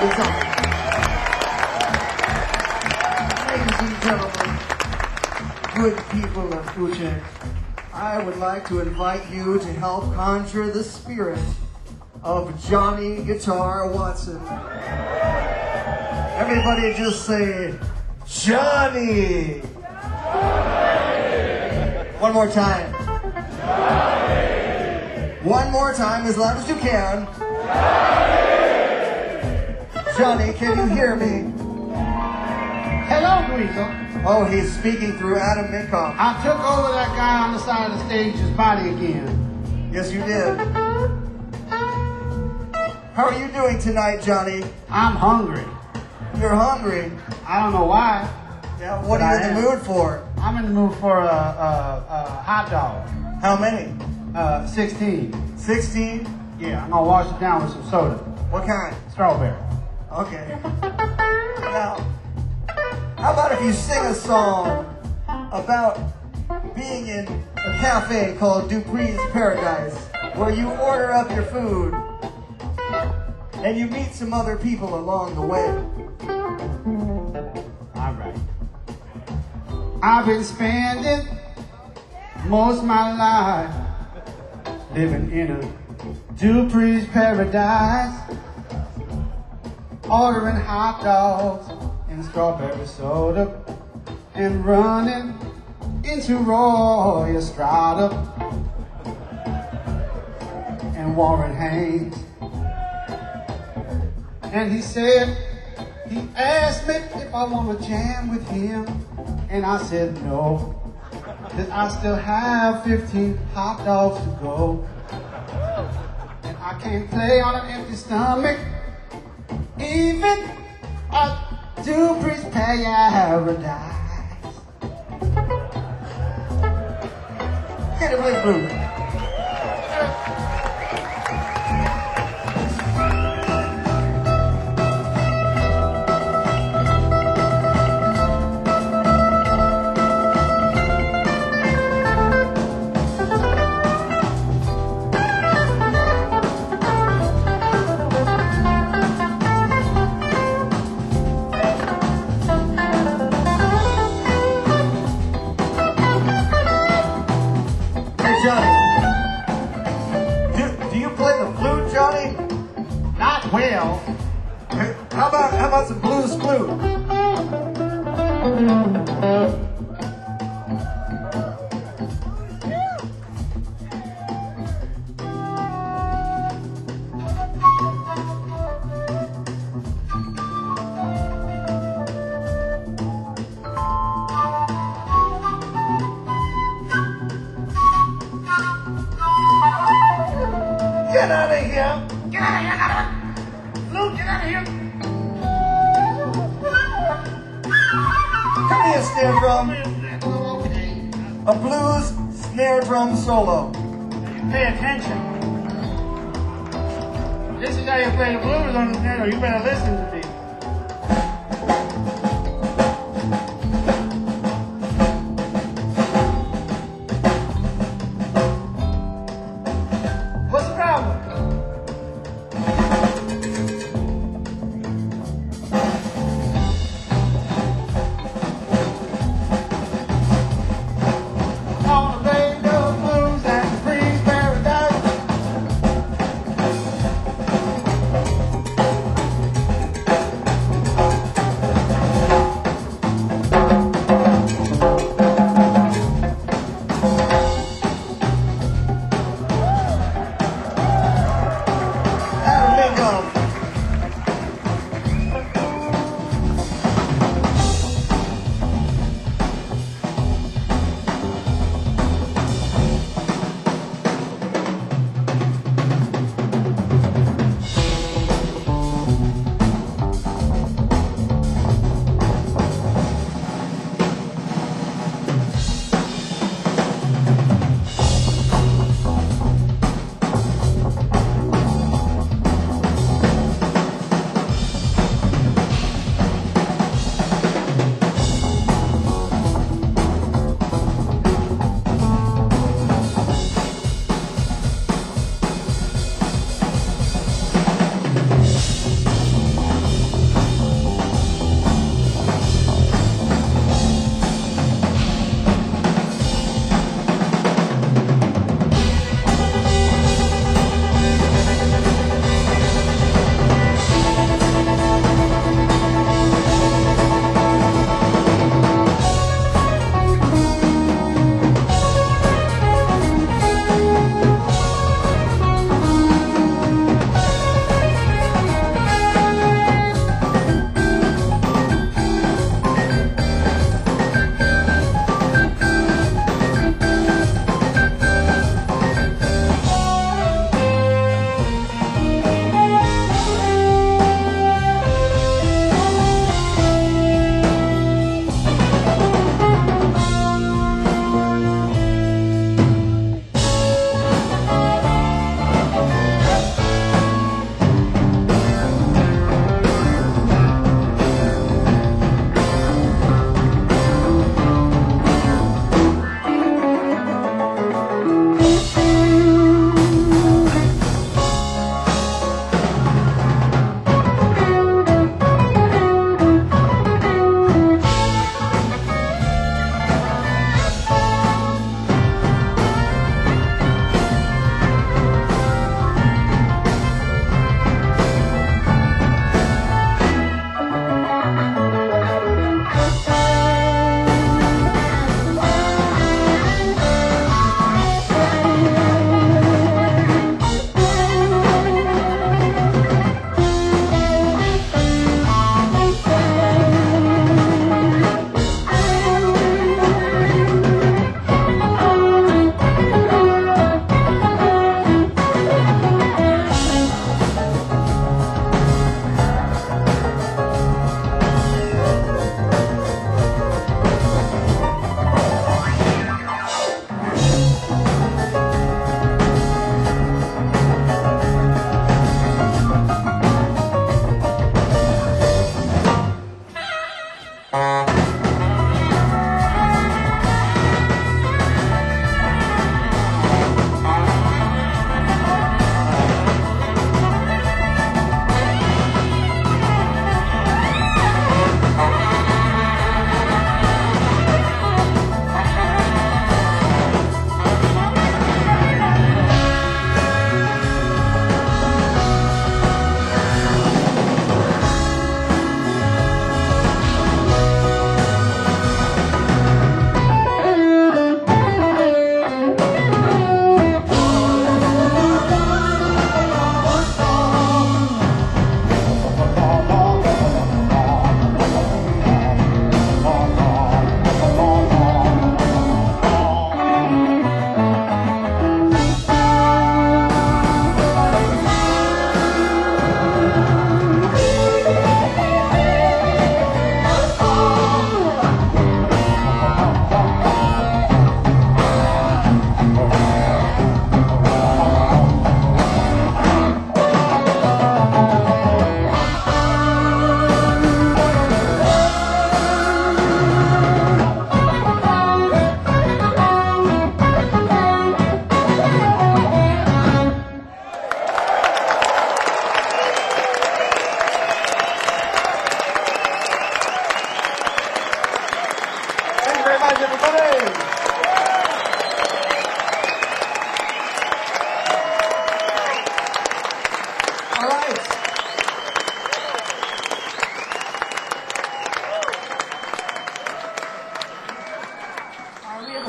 the time. Ladies and gentlemen, good people of Uche, I would like to invite you to help conjure the spirit of Johnny Guitar Watson. Everybody just say, Johnny! One more time. One more time, as loud as you can. Johnny, can you hear me? Hello, Dweezil. Oh, he's speaking through Adam Minkoff. I took over that guy on the side of the stage's body again. Yes, you did. How are you doing tonight, Johnny? I'm hungry. You're hungry. I don't know why. Yeah, what But are you I in the am. mood for? I'm in the mood for a, a, a hot dog. How many? Uh, sixteen. sixteen? Yeah, I'm gonna wash it down with some soda. What kind? Strawberry. Okay. Now, how about if you sing a song about being in a cafe called Dupree's Paradise, where you order up your food and you meet some other people along the way? All right. I've been spending most of my life living in a Dupree's Paradise, ordering hot dogs and strawberry soda, and running into Roy Estrada and Warren Haynes. And he said, he asked me if I want to jam with him, and I said no, that I still have fifteen hot dogs to go. And I can't play on an empty stomach, even a Dupree's Paradise. Get it, Blake Blue. Johnny, do, do you play the flute, Johnny? Not well. How about how about some blues flute? Get out of here! Get out of here! Luke, get out of here! Come here, snare drum. Okay. A blues snare drum solo. Pay attention. This is how you play the blues on the piano. You better listen to me. What's the problem? On the radio blues at the free paradise.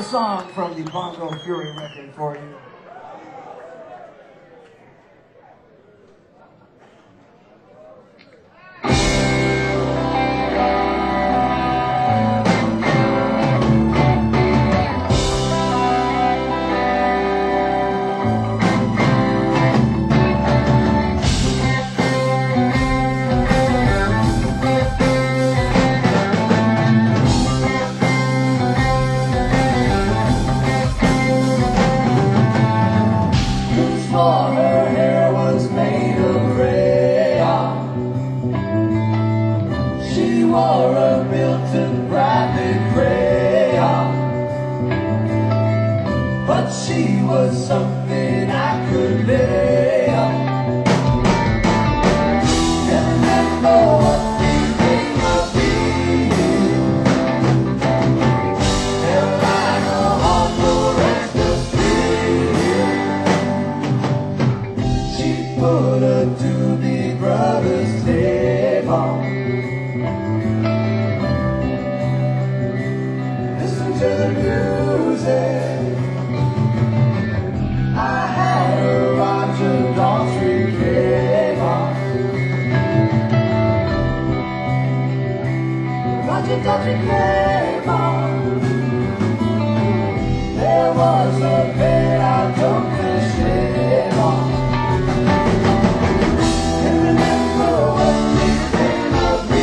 song from the Bongo Fury record for you. She was something I could lay on. Never let know what became of me. Never mind a heart for ecstasy. She put her Doobie Brothers tape on. Listen to the music. Roger came on. There was a bed I took the shade on. And remember what became of me.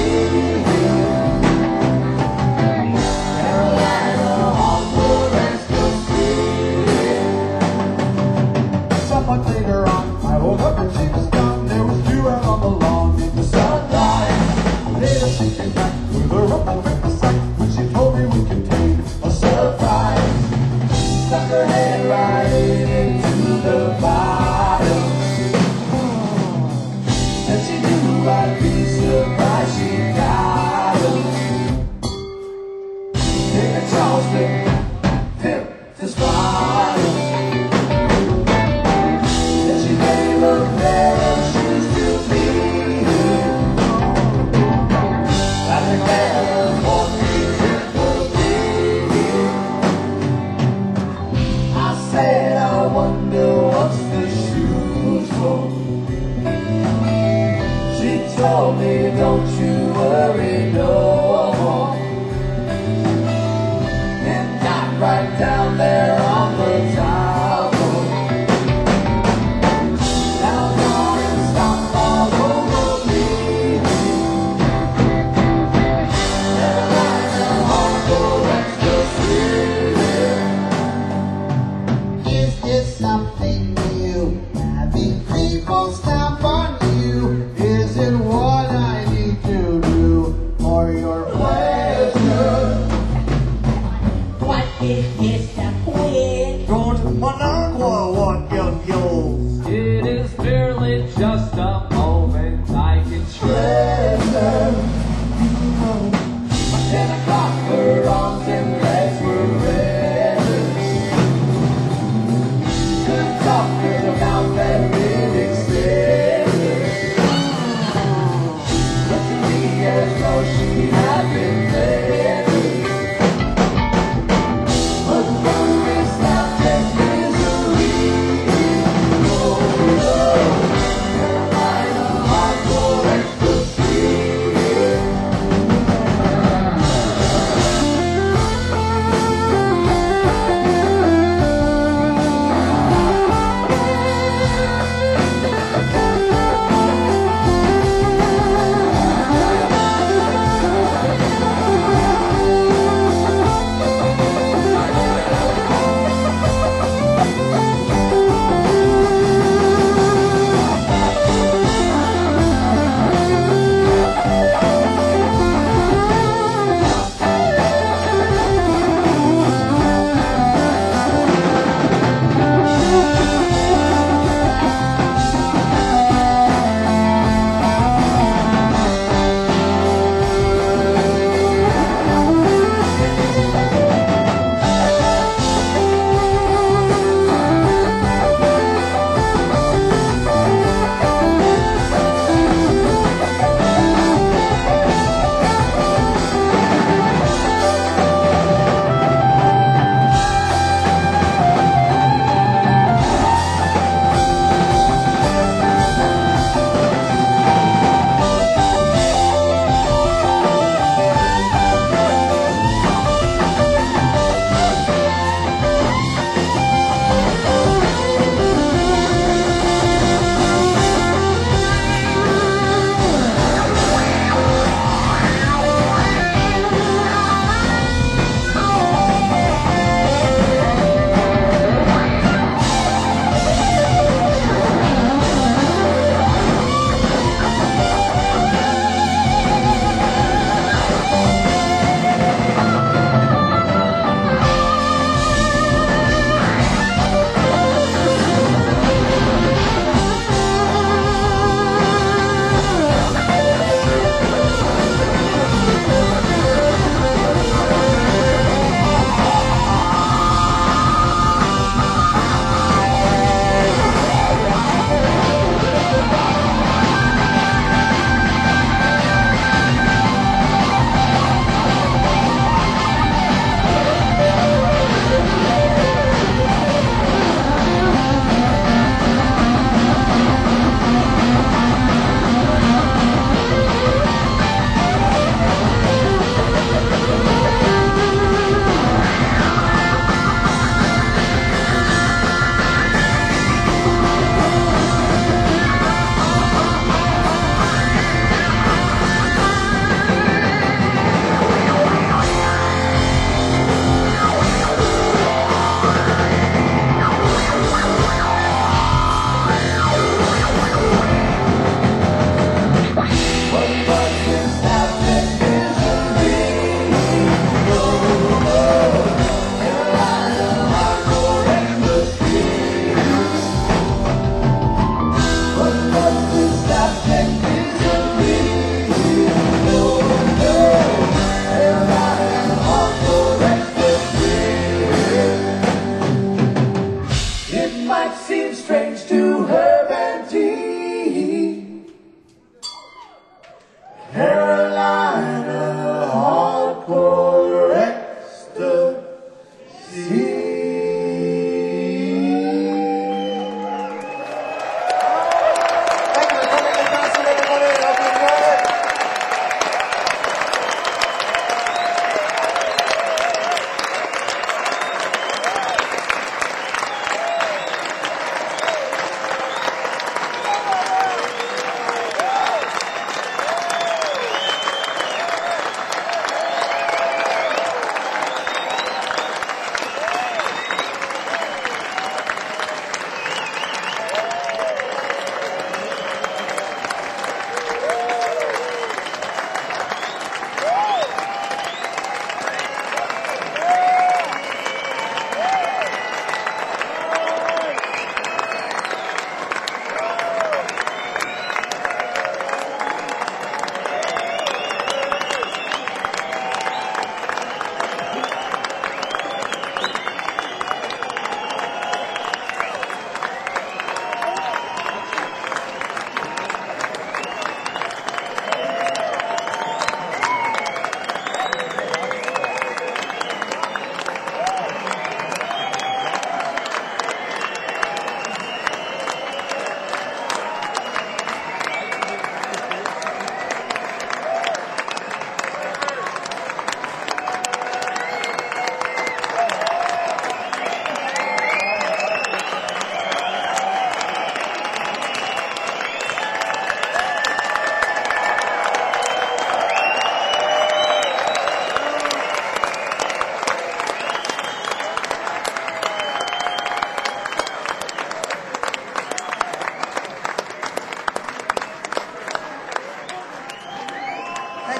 Carolina, Hartford, ecstasy. Somewhat later on, I woke up and she was gone. There was two out on the lawn in the sunlight. Later she came back with her up and ripped the sight when she told me we contained a surprise. Stuck her head right into the bottom. And she knew I'd be surprised she got him. Take a Charleston, pimp to spot him. Then she gave a pair of shoes to me. I declare fourteen I said, I wonder what's the shoes for. She told me, don't you worry no more. And got right down there on the towel. Now gone and stopped all over me. Carolina, Hartford, ecstasy. Is this something new? Having people stamp on you? Is it what I need to do for your pleasure? What is this stuff with? Going to Managua, what young yolls? It is merely just a moment I can treasure. My ten o'clock, her arms and legs were red. Good talking about that big extender. Looked at me as though she had been dead. But when we stopped at misery, oh no, Carolina, Hartford, ecstasy.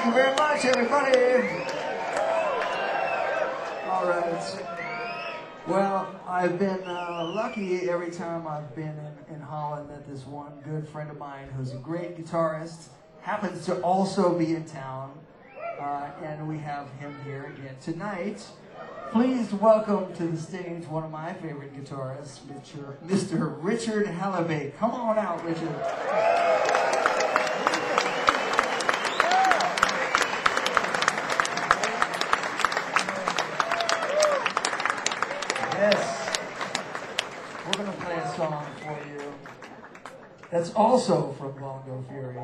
you very much, everybody. All right. Well, I've been uh, lucky every time I've been in, in Holland that this one good friend of mine who's a great guitarist happens to also be in town. Uh, and we have him here again tonight. Please welcome to the stage one of my favorite guitarists, Mister Mister Richard Halaby. Come on out, Richard. Yes. We're going to play a song for you that's also from Bongo Fury.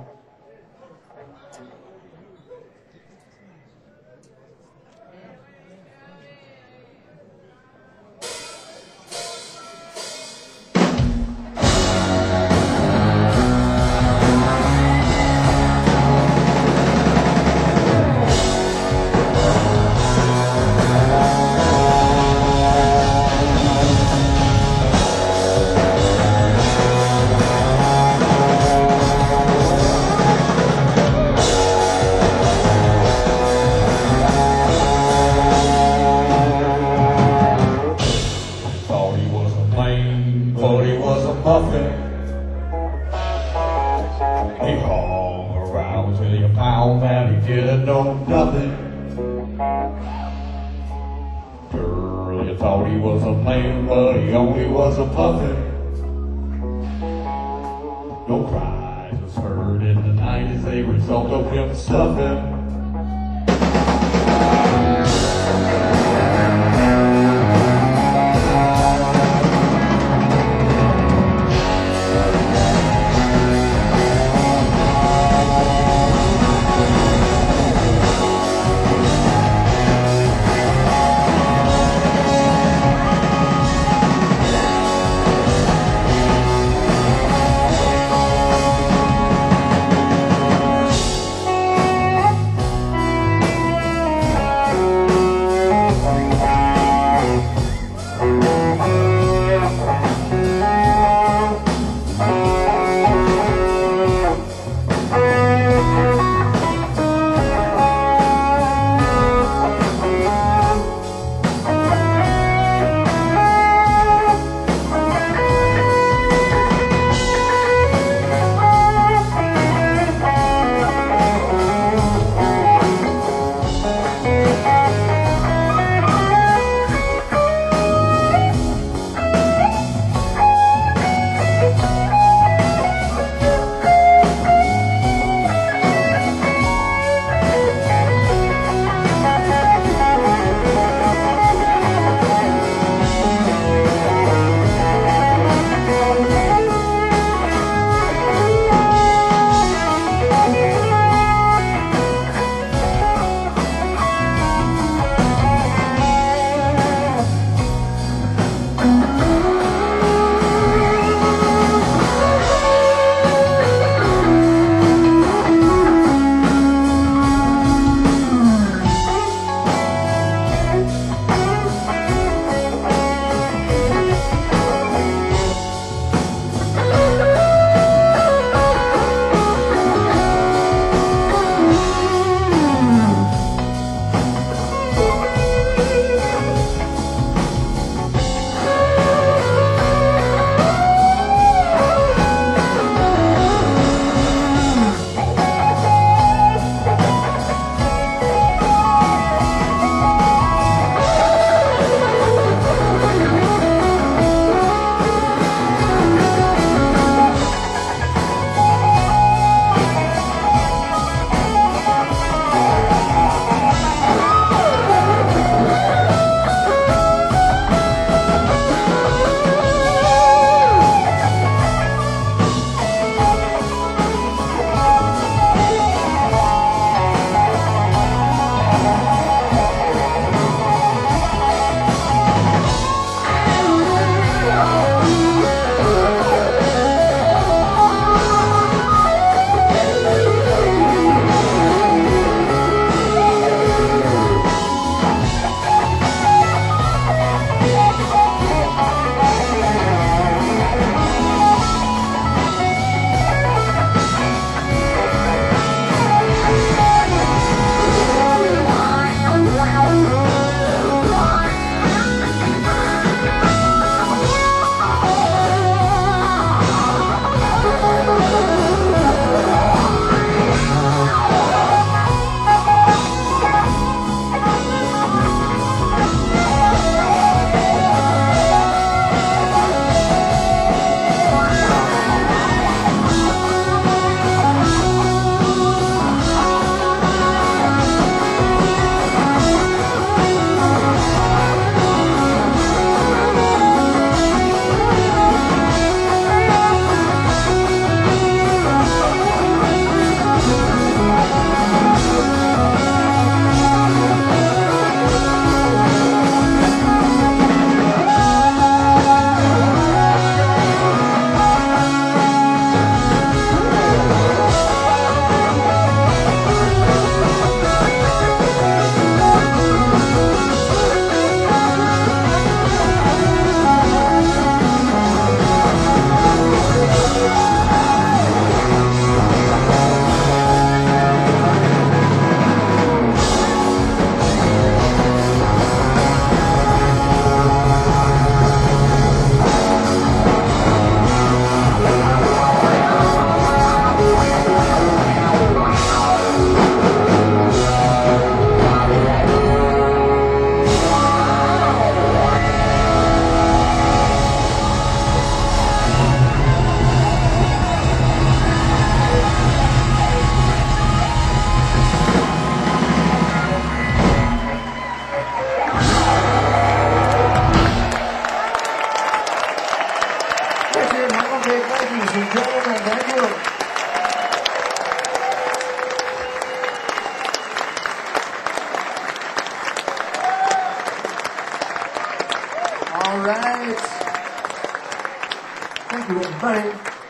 everybody.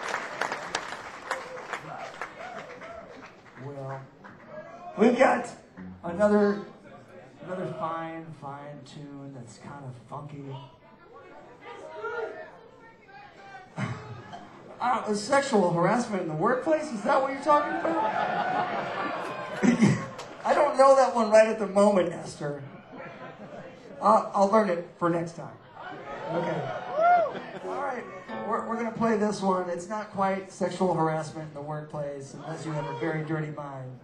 Well, we've got another another fine, fine tune that's kind of funky. Uh, sexual harassment in the workplace? Is that what you're talking about? I don't know that one right at the moment, Esther. Uh, I'll learn it for next time. Okay. All right. We're, we're going to play this one. It's not quite sexual harassment in the workplace unless you have a very dirty mind.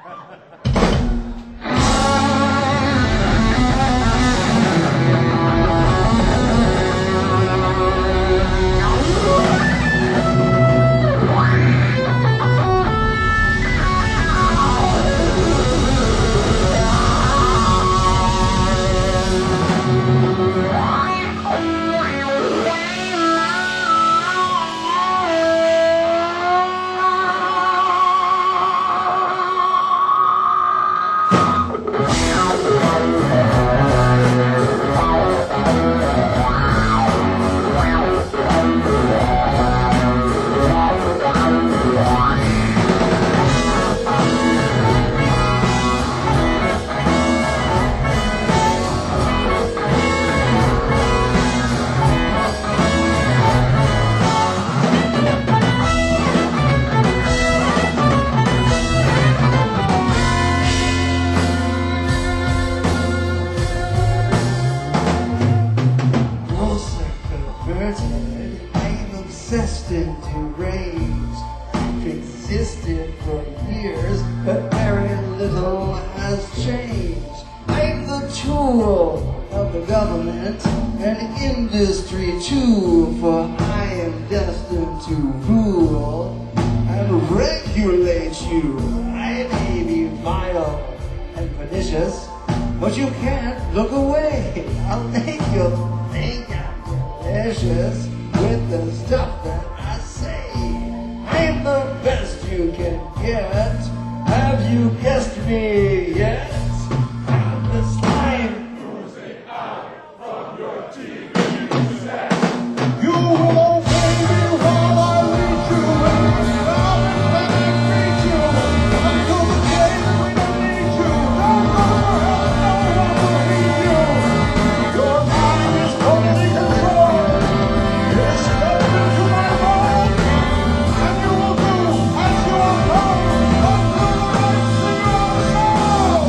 I'm obsessed and deranged. Existed for years, but very little has changed. I'm the tool of the government and industry too, for I am destined to rule and regulate you. I may be vile and pernicious, but you can't look away. I'll make you think I'm delicious with the stuff that I say. I'm the best you can get. Have you guessed me yet? I'm the slime oozing out from your T V set. You won't pay me while I reach you, and I'll back reach you until the day when I need you. Don't go for help, no one will heed you. Your mind is totally controlled. It's stuck into my bones, and you will do as you are told until the rest of your soul.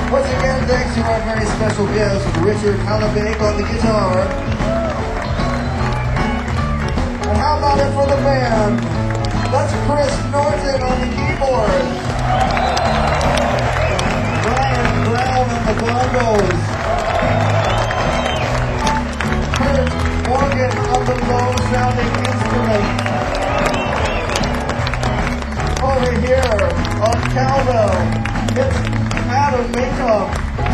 Once again, thanks to our very special guest, Richard Hallebeck on the guitar. And how about it for the band? That's Chris Norton on the keyboard. Brian Brown on the bongos. Kurt Morgan on the low-sounding instrument. Over here on cowbell, it's Adam Makeup.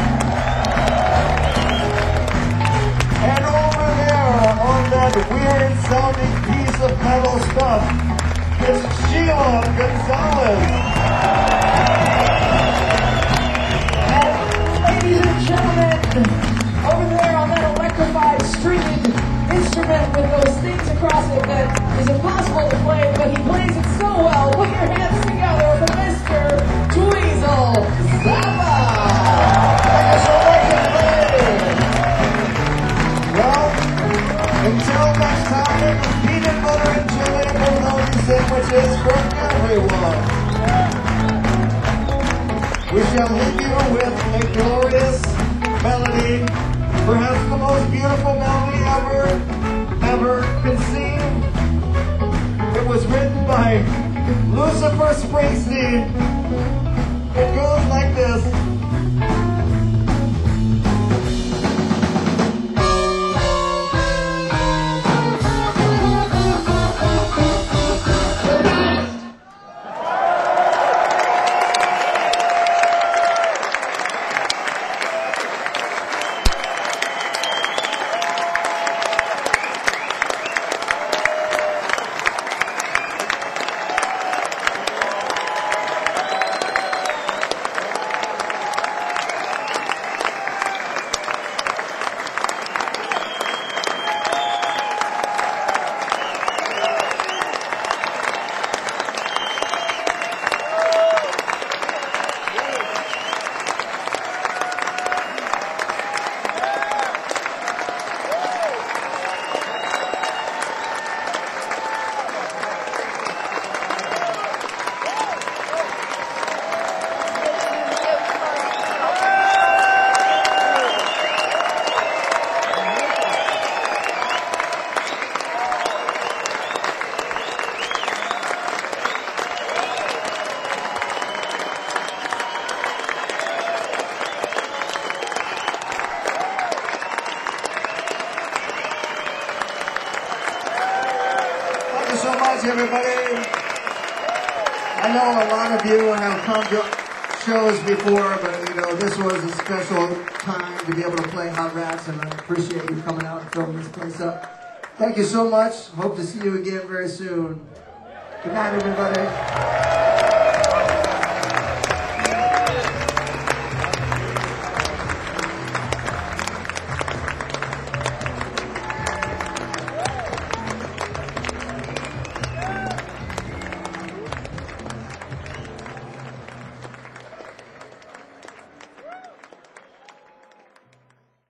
And over there on that weird sounding piece of metal stuff, it's Sheila Gonzalez. And ladies and gentlemen, over there on that electrified stringed instrument with those things across it that is impossible to play, but he plays it so well. Put your hands together for Mister Dweezil Zappa. Thank you so much, everybody. Well, until next time, peanut butter and jelly bologna sandwiches for everyone. We shall leave you with a glorious melody, perhaps the most beautiful melody ever, ever conceived. It was written by Lucifer Springsteen. It goes like this. So much, everybody. I know a lot of you have come to shows before, but you know this was a special time to be able to play Hot Rats, and I appreciate you coming out and filling this place up. Thank you so much. Hope to see you again very soon. Good night, everybody.